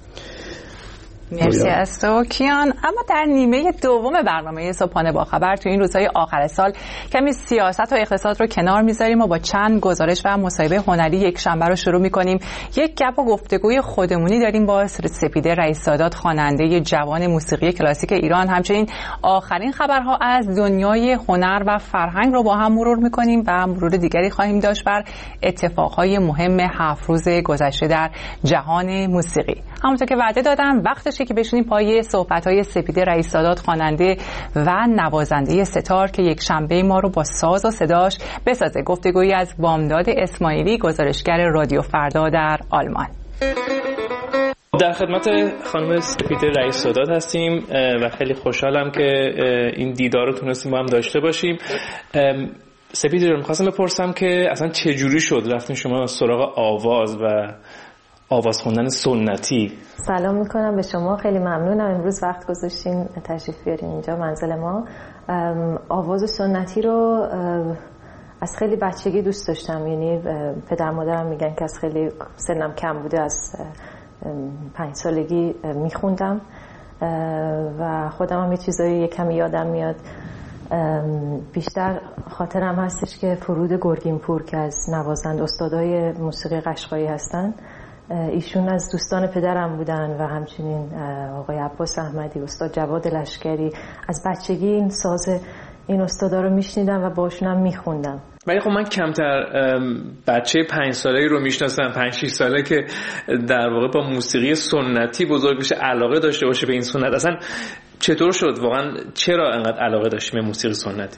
مرسی از تو کیان. اما در نیمه دوم برنامه صبحانه با خبر تو این روزهای آخر سال کمی سیاست و اقتصاد رو کنار میذاریم و با چند گزارش و مصاحبه هنری یک شنبه رو شروع میکنیم. یک گپ و گفتگوی خودمونی داریم با سپیده رئیس سادات، خواننده جوان موسیقی کلاسیک ایران. همچنین آخرین خبرها از دنیای هنر و فرهنگ رو با هم مرور میکنیم و مرور دیگری خواهیم داشت بر اتفاقهای مهم 7 روز گذشته در جهان موسیقی. همونطور که وعده دادم وقتشه که بشینیم پای صحبت‌های سپیده رئیس سادات، خواننده و نوازنده ستار که یک شنبه ما رو با ساز و صداش بسازه. گفتگویی از بامداد اسماعیلی، گزارشگر رادیو فردا در آلمان. در خدمت خانم سپیده رئیس سادات هستیم و خیلی خوشحالم که این دیدار رو تونستیم با هم داشته باشیم. سپیده رو می‌خواستم بپرسم که اصلا چجوری شد رفتین شما سراغ آواز و آواز خوندن سنتی؟ سلام میکنم به شما، خیلی ممنونم امروز وقت گذاشتین تشریف بیارین اینجا منزل ما. آواز سنتی رو از خیلی بچگی دوست داشتم، یعنی پدر مادرم میگن که از خیلی سنم کم بوده، از 5 سالگی میخوندم و خودم هم یه چیزایی کمی یادم میاد. بیشتر خاطرم هستش که فرود گرگینپور که از نوازنده استادای موسیقی قشقایی هستن، ایشون از دوستان پدرم بودن و همچنین آقای عباس احمدی، استاد جواد لشکری. از بچگی این ساز این استادا رو میشنیدم و باشونم میخوندم. ولی خب من کمتر بچه 5 ساله‌ای رو میشناسم، 5-6 ساله که در واقع با موسیقی سنتی بزرگ بشه، علاقه داشته باشه به این سنت. اصلا چطور شد واقعا؟ چرا انقدر علاقه داشتی به موسیقی سنتی؟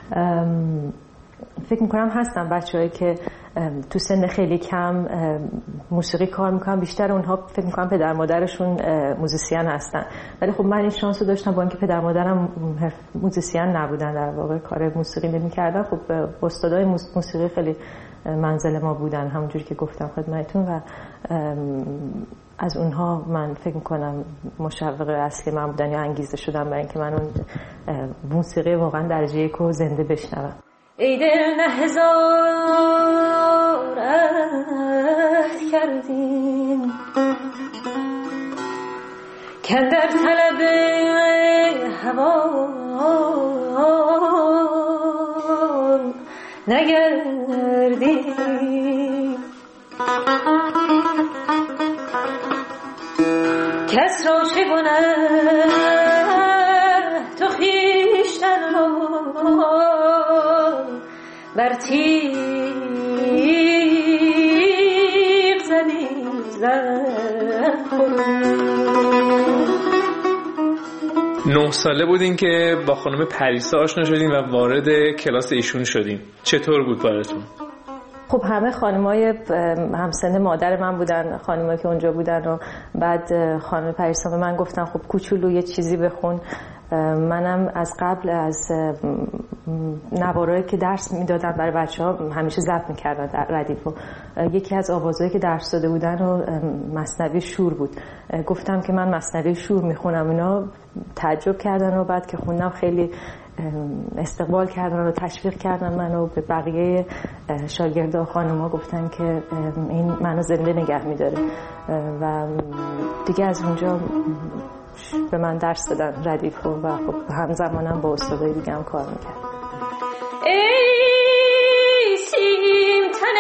فکر میکنم هستن بچه‌هایی که تو سن خیلی کم موسیقی کار میکنن، بیشتر اونها فکر میکنم پدر مادرشون موزیسین هستن، ولی خب من این شانس رو داشتم با اینکه پدر مادرم موزیسین نبودن، در واقع کار موسیقی نمی‌کردن. خب استادای موسیقی خیلی منزل ما بودن همونجوری که گفتم خدمتتون و از اونها من فکر میکنم مشوق اصلی من بودن یا انگیزه شدن برای اینکه من اون موسیقی واقعا درجه 1 رو زنده بشنوم. ای دل نه هزار عهد کردیم کندر طلب هوا نگردی کس را چه گناه تو خویشتن بر تیغ زدی زن 9 ساله بودین که با خانم پریسا آشنا شدین و وارد کلاس ایشون شدین. چطور بود براتون؟ خب همه خانمای همسن مادر من بودن، خانمایی که اونجا بودن و بعد خانم پریسا به من گفتن خب کوچولو یه چیزی بخون. منم از قبل از نوارایی که درس میدادم برای بچه‌ها همیشه ضبط می‌کردم در ردیف و یکی از آوازهایی که درس داده بودن و مثنوی شور بود. گفتم که من مثنوی شور میخونم، اینا تعجب کردن و بعد که خوندم خیلی استقبال کردن و تشویق کردن منو. به بقیه شاگردا و خانم‌ها گفتن که این منو زنده نگه می‌داره و دیگه از اونجا به من درس دادن ردیف و خب همزمانم با استادای دیگه هم کار می‌کردم. ای سیم تن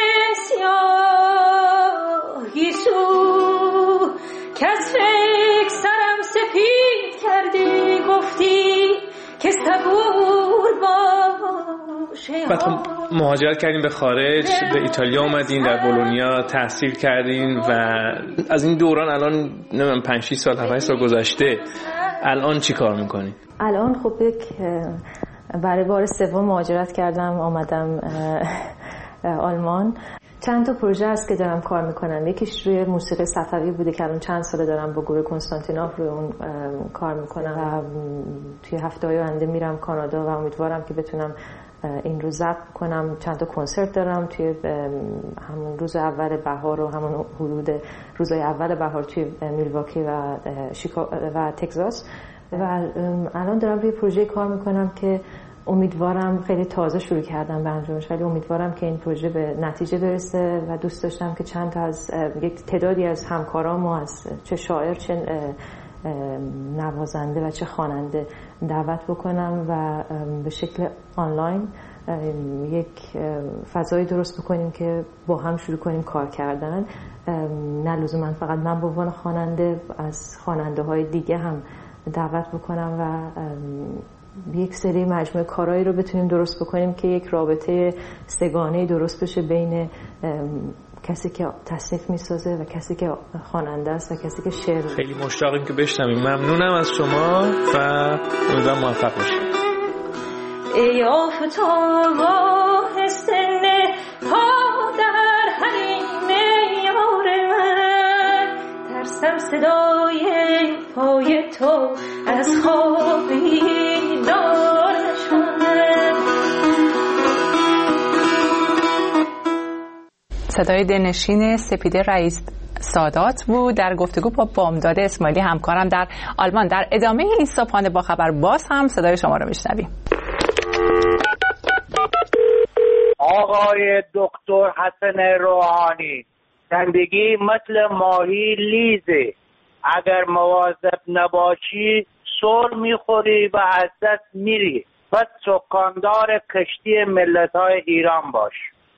سیاهی سو کس فکر سرم سفید کردی گفتی که صبور باشه. بعد مهاجرت کردین به خارج، به ایتالیا اومدین، در بولونیا تحصیل کردین و از این دوران الان نمیدونم 5-6 سال 7-8 سال گذشته، الان چی کار میکنین؟ الان خب برای بار سوم مهاجرت کردم، آمدم آلمان. چند تا پروژه هست که دارم کار میکنم. یکیش روی موسیقی صفوی بوده که الان چند ساله دارم با گروه کنستانتینوف روی اون کار میکنم و توی هفته‌های آینده میرم کانادا و امیدوارم که بتونم این رو ضبط کنم. چند تا کنسرت دارم توی همون روز اول بهار و همون حدود روزهای اول بهار توی میلواکی و تگزاس و الان دارم روی پروژه کار میکنم که امیدوارم، خیلی تازه شروع کردم به انجامش ولی امیدوارم که این پروژه به نتیجه برسه و دوست داشتم که چند تا از یک تعدادی از همکارام و از چه شاعر چه نوازنده و چه خواننده دعوت بکنم و به شکل آنلاین یک فضایی درست بکنیم که با هم شروع کنیم کار کردن. نه لزوما فقط من به عنوان خواننده، از خواننده های دیگه هم دعوت بکنم و یک سری مجموعه کارهایی رو بتونیم درست بکنیم که یک رابطه سگانه‌ای درست بشه بین کسی که تصنیف میسازه و کسی که خواننده است و کسی که شعر. خیلی مشتاقیم که بشنویم. ممنونم از شما و امیدوارم موفق باشید. ای آفتاب آهستن پا در حریم یار من، ترسم صدای پای تو از خوابی دار نشوند. صدای دلنشین سپیده رئیس سادات بود در گفتگو با بامداد اسماعیلی همکارم در آلمان. در ادامه این صبحانه با خبر باز هم صدای شما رو میشنویم. آقای دکتر حسن روحانی، زندگی مثل ماهی لیزه، اگر مواظب نباشی سر میخوری و از دست میری. بس سکاندار کشتی ملت‌های ایران باش.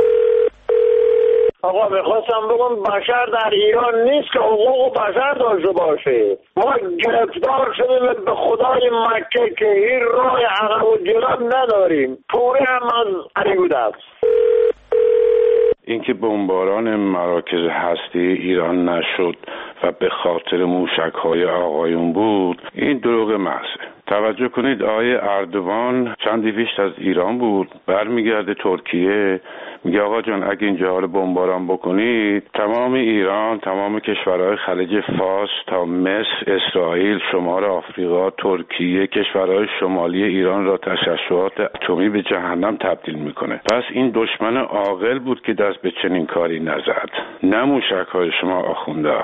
آقا میخواستم بگم بشر در ایران نیست که حقوق بشر داشته باشه. ما گرفتار شدیم به خدای مکه که این راه عقب و جلو نداریم. پوره هم از علیگوده است. اینکه بمباران مراکز هستی ایران نشد و به خاطر موشک‌های آقایون بود، این دروغ محضه. توجه کنید آقای اردوان چندی پیش از ایران بود، برمیگرده ترکیه، میگه آقا جان اگه اینجا رو بمباران بکنید تمام ایران، تمام کشورهای خلیج فارس تا مصر، اسرائیل، شمال آفریقا، ترکیه، کشورهای شمالی ایران را تشعشعات اتمی به جهنم تبدیل میکنه. پس این دشمن عاقل بود که دست به چنین کاری نزد، نه موشک‌های شما آخونده.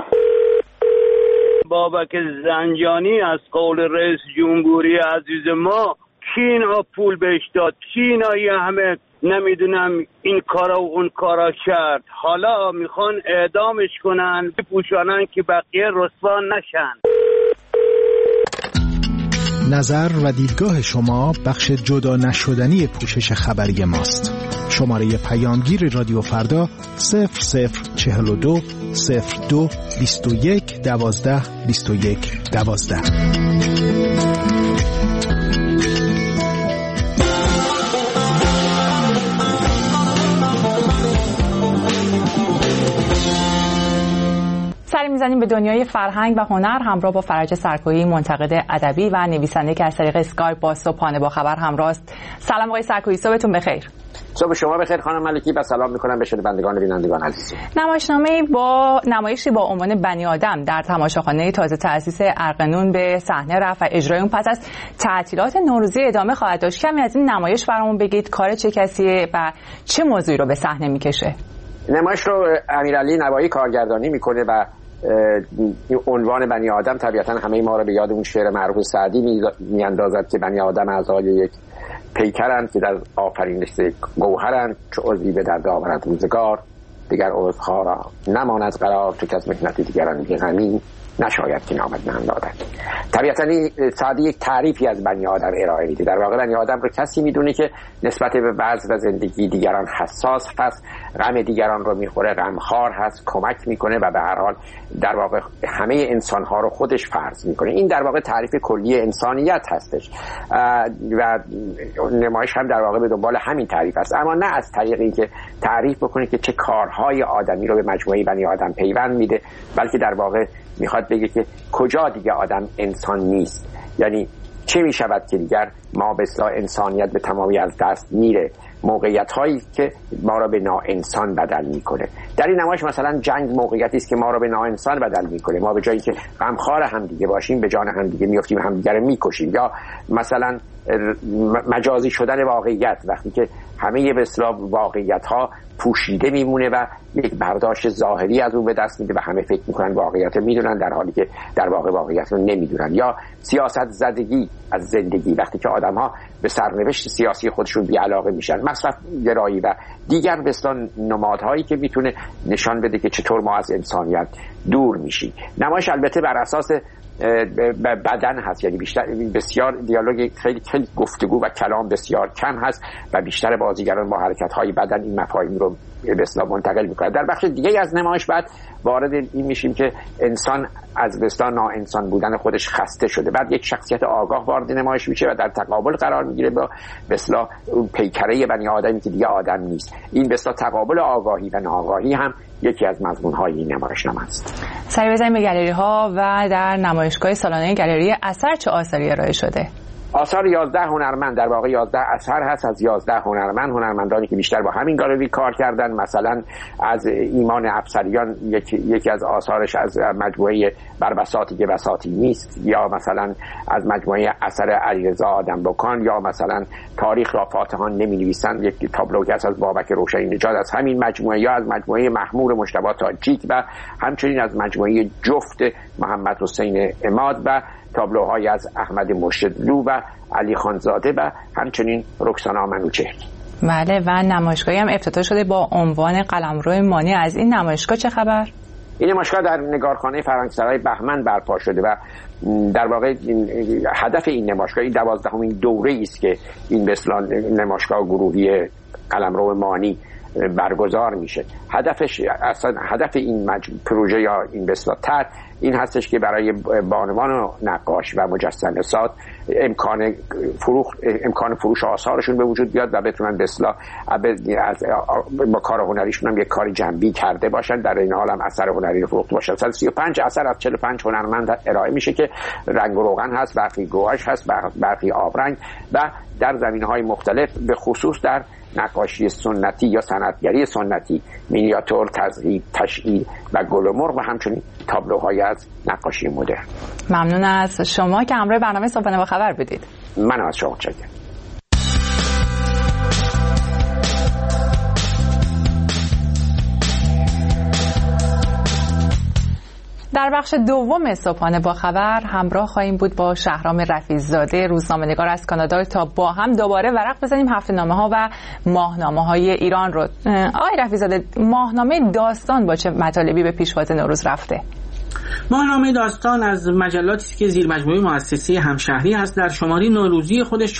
بابک زنجانی از قول رئیس جمهوری عزیز ما کی اینا پول بهش داد؟ کی اینا همه نمیدونم این کارا و اون کارا کرد؟ حالا میخوان اعدامش کنن، بپوشانن که بقیه رسوا نشن. نظر و دیدگاه شما بخش جدا نشدنی پوشش خبری ماست. شماره پیامگیر رادیو فردا 0042 02 21 12 21 12. سری میزنیم به دنیای فرهنگ و هنر همراه با فرج سرکویی، منتقد ادبی و نویسنده که از طریق اسکایپ با صبحانه با خبر همراه است. سلام آقای سرکویی، صبحتون بخیر. صبح شما بخیر خانم ملکی و سلام میکنم به شنوندگان و بینندگان عزیز. نمایشی با عنوان بنی آدم در تماشاخانه تازه تأسیس ارغنون به صحنه رفت و اجرای اون پس از تعطیلات نوروزی ادامه خواهد داشت. کمی از این نمایش برامون بگید، کار چه کسیه و چه موضوعی رو به صحنه میکشه؟ نمایش رو امیرعلی نوایی کارگردانی میکنه و عنوان بنی آدم طبیعتا همه ما رو به یاد اون شعر معروف سعدی میاندازد که بنی آدم اعضای یک پیکرند که در آفرینش گوهرند، چو عضوی به درد آورد روزگار، دیگر عضوها را نماند قرار، تو که از محنت دیگران بی‌غمی نشاید که نامد نام دادن. طبیعتا سعدی یک تعریفی از بنی آدم ارائه میده. در واقع بنی آدم رو کسی میدونه که نسبت به وضع و زندگی دیگران حساس هست، غم دیگران رو میخوره، غمخوار هست، کمک میکنه و به هر حال در واقع همه انسانها رو خودش فرض میکنه. این در واقع تعریف کلی انسانیت هستش و نمایش هم در واقع به دنبال همین تعریف است، اما نه از طریق اینکه تعریف بکنه که چه کارهای آدمی رو به مجموعه بنی آدم پیوند میده، بلکه در واقع میخواد بگه که کجا دیگه آدم انسان نیست، یعنی چه میشود که دیگر ما به اصطلاح انسانیت به تمامی از دست میره، موقعیت هایی که ما را به ناانسان بدل میکنه. در این نمایش مثلا جنگ موقعیتی است که ما را به ناانسان بدل میکنه، ما به جایی که غمخوار هم دیگه باشیم به جان هم دیگه میافتیم، هم دیگه رو میکشیم. یا مثلا مجازی شدن واقعیت، وقتی که همه به اصطلاح واقعیت ها پوشیده میمونه و یک برداشت ظاهری از اون به دست میده و همه فکر میکنن واقعیت رو میدونن در حالی که در واقع واقعیت رو نمیدونن. یا سیاست زدگی از زندگی، وقتی که آدم ها به سرنوشت سیاسی خودشون بی‌علاقه میشن، مصرف گرایی و دیگر بستان نمادهایی که میتونه نشان بده که چطور ما از انسانیت دور میشیم. نمایش البته بر اساس بدن هست، یعنی بیشتر بسیار دیالوگ خیلی گفتگو و کلام بسیار کم هست و بیشتر بازیگران با حرکت‌های بدن این مفاهیم رو به اصطلاح منتقل می‌کنند. در بخش دیگه از نمایش بعد وارد این میشیم که انسان از به اصطلاح ناانسان بودن خودش خسته شده، بعد یک شخصیت آگاه وارد نمایش میشه و در تقابل قرار میگیره با به اصطلاح اون پیکره بنی آدمی که دیگه آدم نیست. این به اصطلاح تقابل آگاهی و ناآگاهی هم یکی از مضمون‌های این نمایشنامه است. سری بزنیم به گالری‌ها و در نمایشگاه سالانه گالری اثر چه آثاری ارائه شده؟ آثار 11 هنرمند، در واقع 11 اثر هست از 11 هنرمندانی که بیشتر با همین گالری کار کردن. مثلا از ایمان افسریان یکی از آثارش از مجموعه بر بساطی که بساطی نیست، یا مثلا از مجموعه اثر علیرضا آدمبکان، یا مثلا تاریخ را فاتحان نمی‌نویسند، یک تابلو که از بابک روشنی نژاد از همین مجموعه، یا از مجموعه محمور مجتبی تاجیک و همچنین از مجموعه جفت محمد حسین عماد و تابلوهای از احمد مرشدلو و علی خانزاده و همچنین رکسانا منوچهری. بله، و نمایشگاهی هم افتتاح شده با عنوان قلمرو مانی. از این نمایشگاه چه خبر؟ این نمایشگاه در نگارخانه فرهنگسرای بهمن برپا شده و در واقع هدف این نمایشگاه 12مین دوره است که این به اصطلاح نمایشگاه گروهی قلمرو مانی برگزار میشه. هدف این پروژه یا این به اصطلاح این هستش که برای بانوان و نقاش و مجسمه ساز امکان فروش آثارشون به وجود بیاد و بتونن به اصطلاح با کار هنریشون هم یک کاری جنبی کرده باشن، در این حال هم اثر هنری رو فروخته باشن. 35 اثر از 45 هنرمند ارائه میشه که رنگ و روغن هست، برخی گواش هست، برخی آبرنگ و در زمینه‌های مختلف، به خصوص در نقاشی سنتی یا صنعتگری سنتی، مینیاتور، تزریق، تشعیع و گل و مرغ و همچنین تابلوهای از نقاشی مدرن. ممنون از شما که همراه برنامه صبحانه با خبر بودید. من از شما متشکرم. در بخش دوم صبحانه با خبر همراه خواهیم بود با شهرام رفیع‌زاده، روزنامه‌نگار از کانادا، تا با هم دوباره ورق بزنیم هفته‌نامه‌ها و ماهنامه‌های ایران رو. آقای رفیع‌زاده، ماهنامه داستان با چه مطالبی به پیشواز نوروز رفته؟ ماهنامه داستان از مجلاتی است که زیر مجموعه مؤسسه همشهری هست. در شماره نوروزی خودش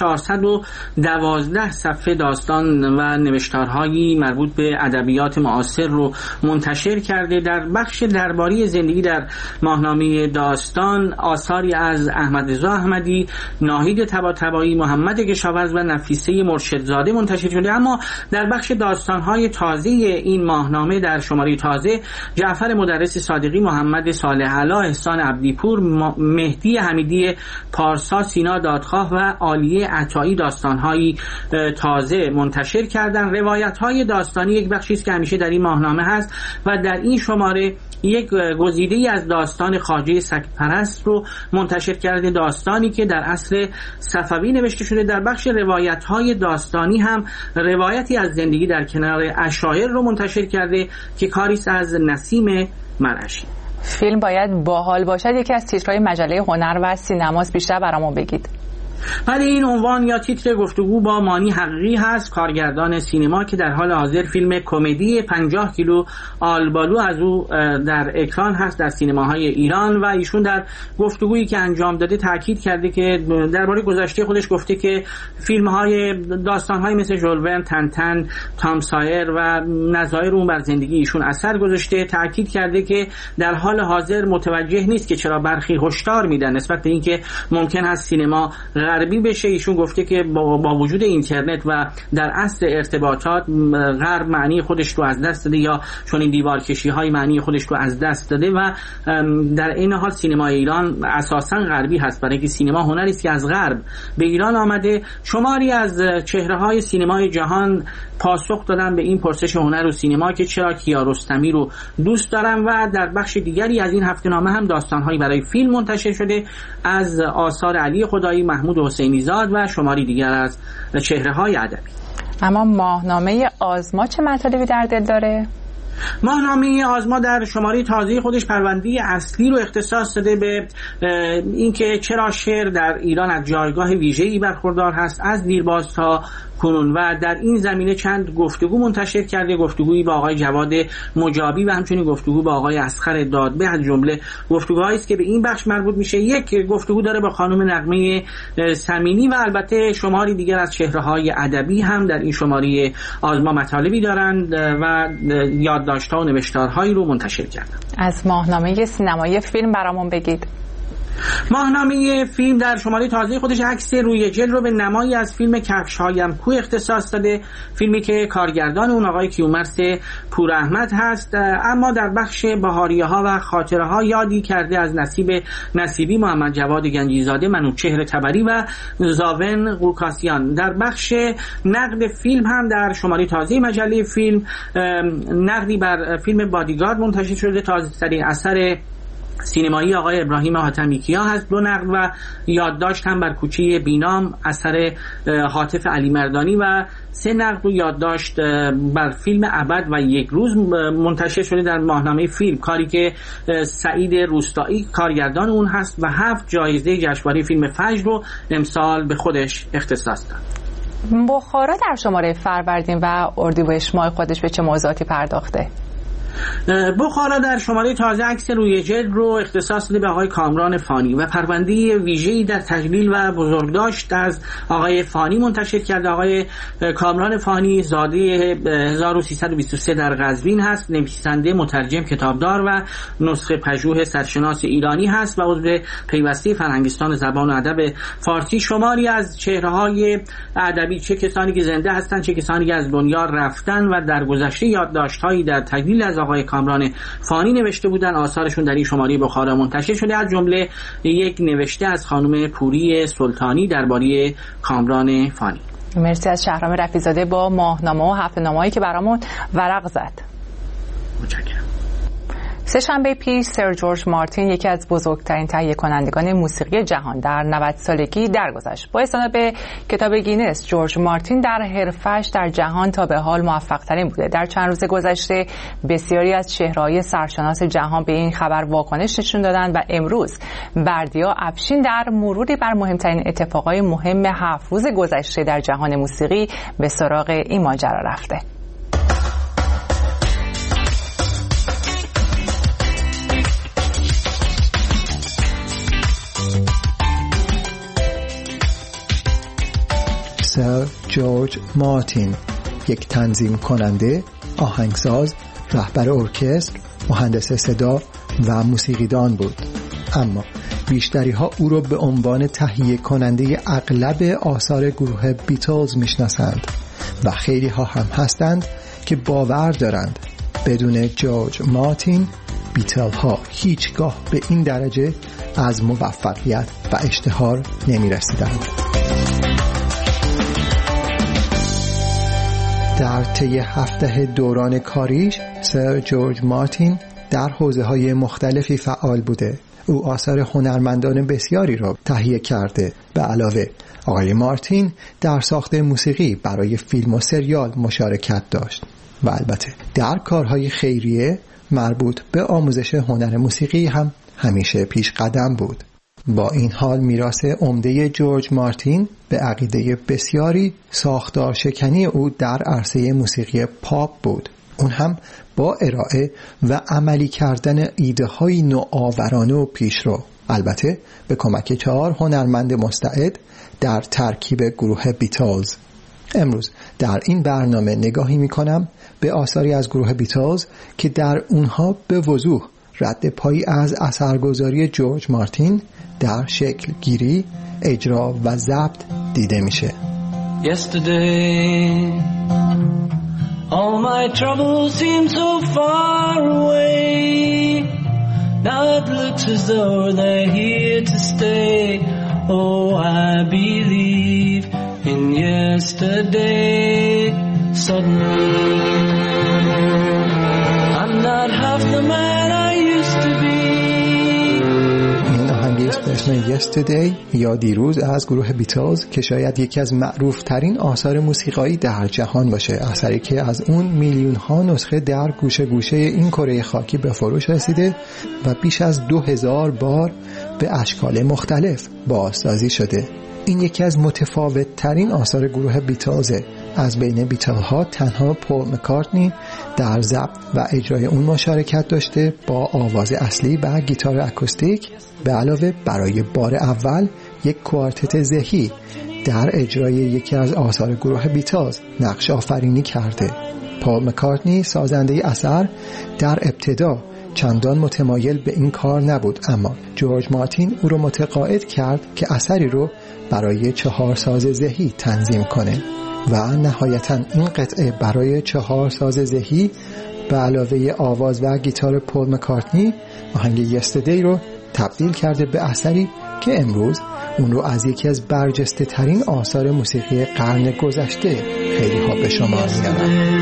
412 صفحه داستان و نوشتارهایی مربوط به ادبیات معاصر رو منتشر کرده. در بخش درباره زندگی در ماهنامه داستان آثاری از احمد رضا احمدی، ناهید طباطبایی، محمد کشاورز و نفیسه مرشدزاده منتشر شده. اما در بخش داستانهای تازه این ماهنامه در شماره تازه جعفر مدرس صادقی، محمد صالح علا، احسان عبدیپور، مهدی حمیدی پارسا، سینا دادخواه و عالیه عطایی داستان‌های تازه منتشر کردن. روایت‌های داستانی یک بخشی است که همیشه در این ماهنامه هست و در این شماره یک گزیده‌ای از داستان خواجه سگ‌پرست رو منتشر کرده، داستانی که در عصر صفوی نوشته شده. در بخش روایت‌های داستانی هم روایتی از زندگی در کنار عشایر رو منتشر کرده که کاری است از نسیم مرعشی. فیلم باید باحال باشد، یکی از تیترهای مجله هنر و سینماست، بیشتر برامون بگید. ولی این عنوان یا تیتر گفتگو با مانی حقیقی هست، کارگردان سینما که در حال حاضر فیلم کمدی 50 کیلو آلبالو از او در اکران هست در سینماهای ایران و ایشون در گفتگویی که انجام داده تاکید کرده که درباره گذشته خودش گفته که فیلم‌های داستان‌های مثل ژول ورن، تنتن، تام سایر و نظایر اون بر زندگی ایشون اثر گذاشته. تاکید کرده که در حال حاضر متوجه نیست که چرا برخی هشدار میدن نسبت به اینکه ممکن است سینما غربی بشه. ایشون گفته که با وجود اینترنت و در عصر ارتباطات غرب معنی خودش رو از دست داده یا چون این دیوارکشی های معنی خودش رو از دست داده و در این حال سینمای ایران اساساً غربی هست، برای اینکه سینما هنری است که از غرب به ایران آمده. شماری از چهره های سینمای جهان پاسخ دادن به این پرسش هنر و سینما که چرا کیارستمی رو دوست دارن و در بخش دیگری از این هفته‌نامه هم داستان‌هایی برای فیلم منتشر شده از آثار علی خدایی، محمود حسینی زاد و شماری دیگر از چهره‌های ادبی. اما ماهنامه آزما چه مطالبی در دل داره؟ ماهنامه آزما در شماره تازه خودش پرونده اصلی رو اختصاص داده به اینکه چرا شعر در ایران از جایگاه ویژه‌ای برخوردار هست از دیرباز تا کنون و در این زمینه چند گفتگو منتشر کرده، گفتگویی با آقای جواد مجابی و همچنین گفتگو با آقای اسخر دادبه از جمله گفتگوهایی است که به این بخش مربوط میشه. یک گفتگو داره با خانم نغمه سمینی و البته شماری دیگر از چهره‌های ادبی هم در این شماره آزما مطالبی دارند و یادداشت‌ها و نوشتارهایی رو منتشر کردن. از ماهنامه سینمایی فیلم برامون بگید. ماهنامه فیلم در شماره تازه خودش عکس روی جلد رو به نمایی از فیلم کفش‌هایم کو اختصاص داده، فیلمی که کارگردان اون آقای کیومرث پوراحمد هست. اما در بخش بهاریه‌ها و خاطره‌ها یادی کرده از نصیبی، محمد جواد گنجیزاده، منوچهر طبری و زاون قوکاسیان. در بخش نقد فیلم هم در شماره تازه مجله فیلم نقدی بر فیلم بادیگارد منتشر شده، تازه‌ترین اثر سینمایی آقای ابراهیم حاتمیکیا هست. 2 نقد و یادداشت هم بر کوچه بینام اثر حاطف علی مردانی و 3 نقد و یادداشت بر فیلم ابد و یک روز منتشر شده در ماهنامه فیلم، کاری که سعید روستایی کارگردان اون هست و 7 جایزه جشنواره فیلم فجر رو امسال به خودش اختصاص داد. بخارا در شماره فروردین و اردیبهشت ماه خودش به چه موضوعاتی پرداخته؟ بخارا در شماره تازه عکس روی جلد رو اختصاص داده به آقای کامران فانی و پرونده ویژه‌ای در تجلیل و بزرگداشت از آقای فانی منتشر کرده. آقای کامران فانی زاده 1323 در قزوین هست، نویسنده، مترجم، کتابدار و نسخه پژوه سرشناس ایرانی هست و عضو پیوسته فرهنگستان زبان و ادب فارسی. شماری از چهره‌های ادبی، چه کسانی که زنده هستند چه کسانی که از دنیا رفتن و در گذشته یادداشت‌هایی در تجلیل از آقای کامران فانی نوشته بودن، آثارشون در این شماره بخارا منتشر شده، از جمله یک نوشته از خانم پوری سلطانی درباره کامران فانی. مرسی از شهرام رفیع‌زاده با ماهنامه و هفته‌نامه‌ای که برامون ورق زد. متشکرم. سه‌شنبه پیش سر جورج مارتین، یکی از بزرگترین تهیه کنندگان موسیقی جهان، در 90 سالگی درگذشت. با استناد به کتاب گینس، جورج مارتین در حرفش در جهان تا به حال موفق‌ترین بوده. در چند روز گذشته بسیاری از چهره‌های سرشناس جهان به این خبر واکنش نشون دادند و امروز بردیا افشین در مروری بر مهمترین اتفاقات مهم 7 روز گذشته در جهان موسیقی به سراغ این ماجرا رفته. سر جورج مارتین، یک تنظیم کننده، آهنگساز، رهبر ارکستر، مهندس صدا و موسیقیدان بود. اما بیشتری ها او را به عنوان تهیه کننده اغلب آثار گروه بیتلز میشناسند و خیلی ها هم هستند که باور دارند بدون جورج مارتین بیتل ها هیچگاه به این درجه از موفقیت و اشتهار نمی رسیدند. در طی 17 دوران کاریش سر جورج مارتین در حوزه‌های مختلفی فعال بوده. او آثار هنرمندان بسیاری را تهیه کرده. به علاوه آقای مارتین در ساخت موسیقی برای فیلم و سریال مشارکت داشت و البته در کارهای خیریه مربوط به آموزش هنر موسیقی هم همیشه پیش قدم بود. با این حال میراث عمده جورج مارتین به عقیده بسیاری ساختار شکنی او در عرصه موسیقی پاپ بود. اون هم با ارائه و عملی کردن ایده های نوآورانه و پیشرو، البته به کمک 4 هنرمند مستعد در ترکیب گروه بیتلز. امروز در این برنامه نگاهی میکنم به آثاری از گروه بیتلز که در اونها به وضوح رد پایی از اثرگذاری جورج مارتین در شکل گیری، اجرا و ضبط دیده میشه. Yesterday all my troubles seem so far away. Now it looks as though they're here to stay. Oh, I believe in yesterday. Suddenly I'm not half the man I used to be. این آهنگی است به اسم Yesterday یا دیروز از گروه بیتلز که شاید یکی از معروف ترین آثار موسیقایی در جهان باشه. اثری که از اون میلیون ها نسخه در گوشه گوشه این کره خاکی به فروش رسیده و بیش از 2000 بار به اشکال مختلف بازسازی شده. این یکی از متفاوت ترین آثار گروه بیتلزه. از بین بیتل ها تنها پول مکارتنی در ضبط و اجرای اون مشارکت داشته با آواز اصلی و گیتار اکوستیک. به علاوه برای بار اول یک کوارتت ذهی در اجرای یکی از آثار گروه بیتلز نقش آفرینی کرده. پول مکارتنی سازنده اثر در ابتدا چندان متمایل به این کار نبود، اما جورج مارتین او رو متقاعد کرد که اثری رو برای 4 ساز ذهی تنظیم کنه و نهایتاً این قطعه برای 4 ساز ذهی به علاوه آواز و گیتار پول مکارتنی آهنگ Yesterday رو تبدیل کرده به اثری که امروز اون رو از یکی از برجسته ترین آثار موسیقی قرن گذشته خیلی ها به شمار میارن.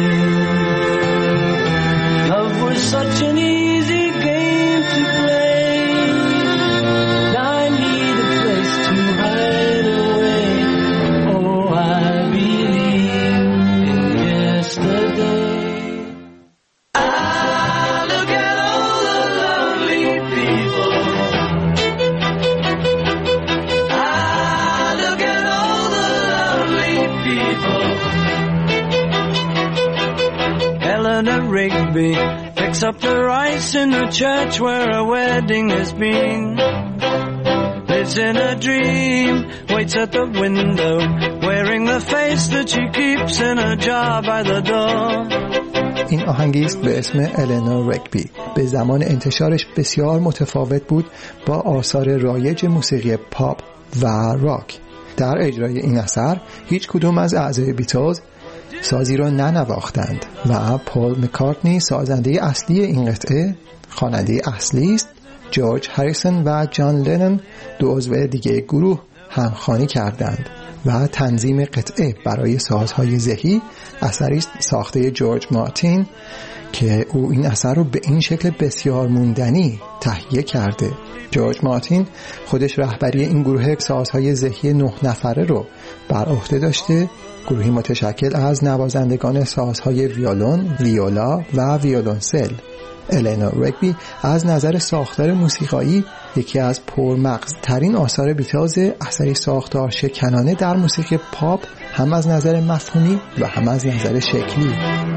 Rigby picks up the rice in the church where a wedding has been. Lives in a dream, waits at the window, wearing the face that she keeps in a jar by the door. این آهنگی است به اسم النور رگبی. به زمان انتشارش بسیار متفاوت بود با آثار رایج موسیقی پاپ و راک. در اجرای این اثر هیچ کدوم از اعضای بیتلز سازی را ننواختند و پول مکارتنی سازنده اصلی این قطعه، خواننده اصلی است. جورج هریسون و جان لنون 2 عضو دیگه گروه همخوانی کردند و تنظیم قطعه برای سازهای ذهی اثری است ساخته جورج مارتین که او این اثر رو به این شکل بسیار موندنی تهیه کرده. جورج مارتین خودش رهبری این گروه سازهای ذهی 9 نفره رو بر عهده داشته، گروهی متشکل از نوازندگان سازهای ویولون، ویولا و ویولونسل. النور رگبی از نظر ساختار موسیقایی یکی از پرمغزترین آثار بیتلز، اثری ساختار شکنانه در موسیقی پاپ هم از نظر مفهومی و هم از نظر شکلی.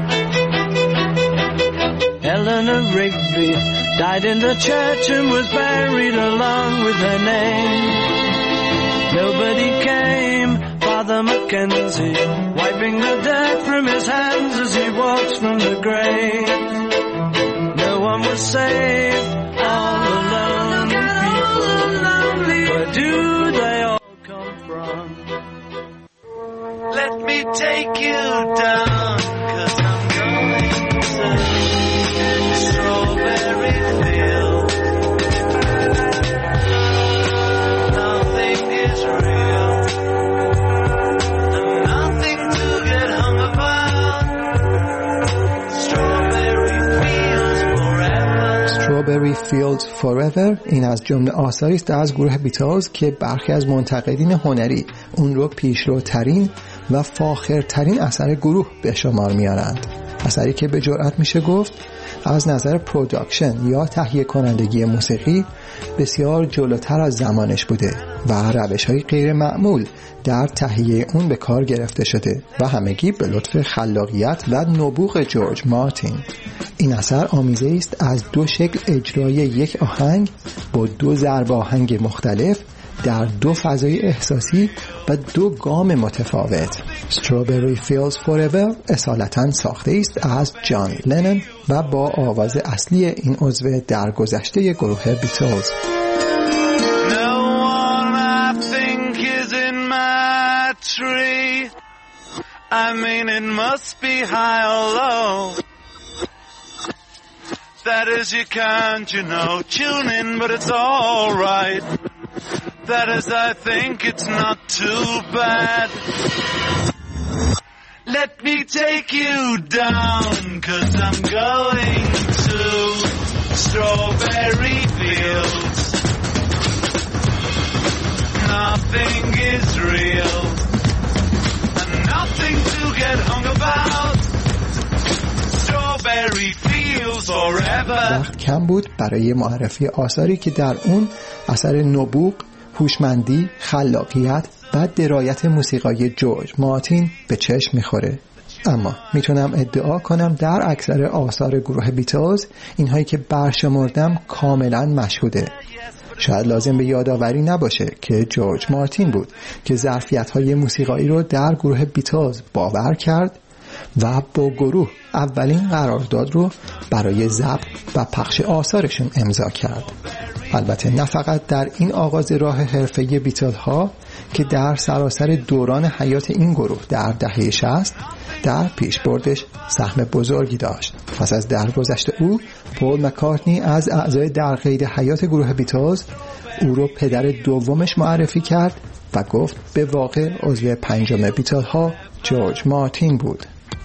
Eleanor Rigby died in the church and was buried along with her name. Nobody came Father Mackenzie, wiping the dirt from his hands as he walks from the grave. No one was saved, all alone people. Where do they all come from? Let me take you down, 'cause I'm going to Strawberry Field. Nothing is real, and nothing to get hung about. Strawberry Fields Forever. Strawberry Fields Forever این از جمله آثاری است از گروه بیتلز که برخی از منتقدین هنری اون رو پیشروترین و فاخرترین اثر گروه به شمار میارند. اثری که به جرئت میشه گفت از نظر پروداکشن یا تهیه کنندگی موسیقی بسیار جلوتر از زمانش بوده و روش‌های غیر معمول در تهیه اون به کار گرفته شده و همگی به لطف خلاقیت و نبوغ جورج مارتین. این اثر آمیزه است از دو شکل اجرای یک آهنگ با دو ضرب آهنگ مختلف در دو فضای احساسی و دو گام متفاوت. Strawberry Fields Forever اصالتاً ساخته است از جان لنن و با آواز اصلی این عضو درگذشته گروه بیتلز. No one I think is in my tree. I mean it must be high or low. That is you can't, you know, tune in, but it's all right. That is I think it's not too bad. Let me take you down, 'cause I'm going to Strawberry Fields. Nothing is real, and nothing to get hung about. Strawberry Fields Forever. وقت کم بود برای معرفی آثاری که در اون اثر نبوغ، هوشمندی، خلاقیت و درایت موسیقای جورج مارتین به چشم میخوره. اما میتونم ادعا کنم در اکثر آثار گروه بیتلز اینهایی که برشمردم کاملا مشهوده. شاید لازم به یادآوری نباشه که جورج مارتین بود که ظرفیت‌های موسیقایی رو در گروه بیتلز باور کرد و با گروه اولین قرارداد رو برای ضبط و پخش آثارشون امضا کرد. البته نه فقط در این آغاز راه حرفه‌ای بیتل ها که در سراسر دوران حیات این گروه در دهه 60 در پیشبردش سهم بزرگی داشت. پس از درگذشت او، پول مکارتنی از اعضای در قید حیات گروه بیتلز او رو پدر دومش معرفی کرد و گفت به واقع عضو پنجم بیتل ها جورج مارتین بود.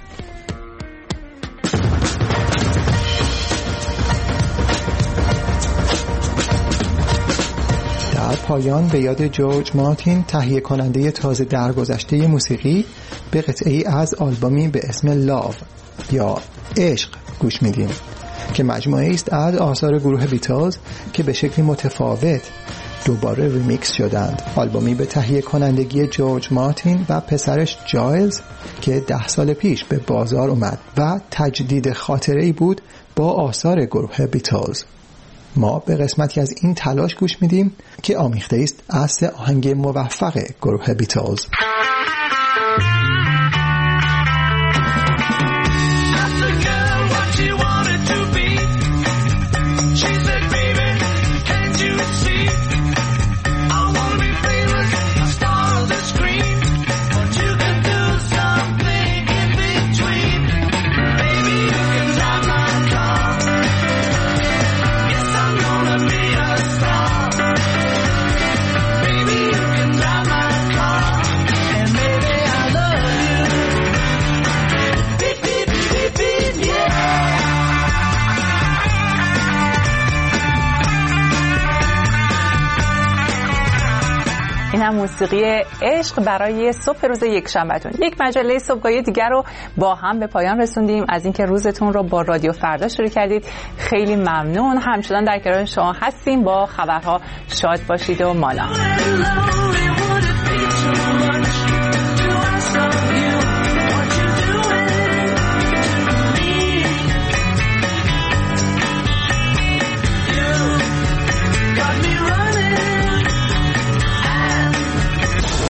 در پایان به یاد جورج مارتین، تهیه کننده تازه درگذشته موسیقی، به قطعه‌ای از آلبومی به اسم لاو یا عشق گوش میدیم که مجموعه است از آثار گروه بیتلز که به شکلی متفاوت دوباره ریمیکس شدند. آلبومی به تهیه کنندگی جورج مارتین و پسرش جایلز که 10 سال پیش به بازار اومد و تجدید خاطره‌ای بود با آثار گروه بیتلز. ما به قسمتی از این تلاش گوش میدیم که آمیخته است از 3 آهنگ موفق گروه بیتلز. موسیقی عشق برای صبح روز یک شنبهتون. یک مجله صبحگاهی دیگر رو با هم به پایان رسوندیم. از اینکه روزتون رو با رادیو فردا شروع کردید خیلی ممنون. همچنان در کنار شما هستیم. با خبرها شاد باشید و مانا.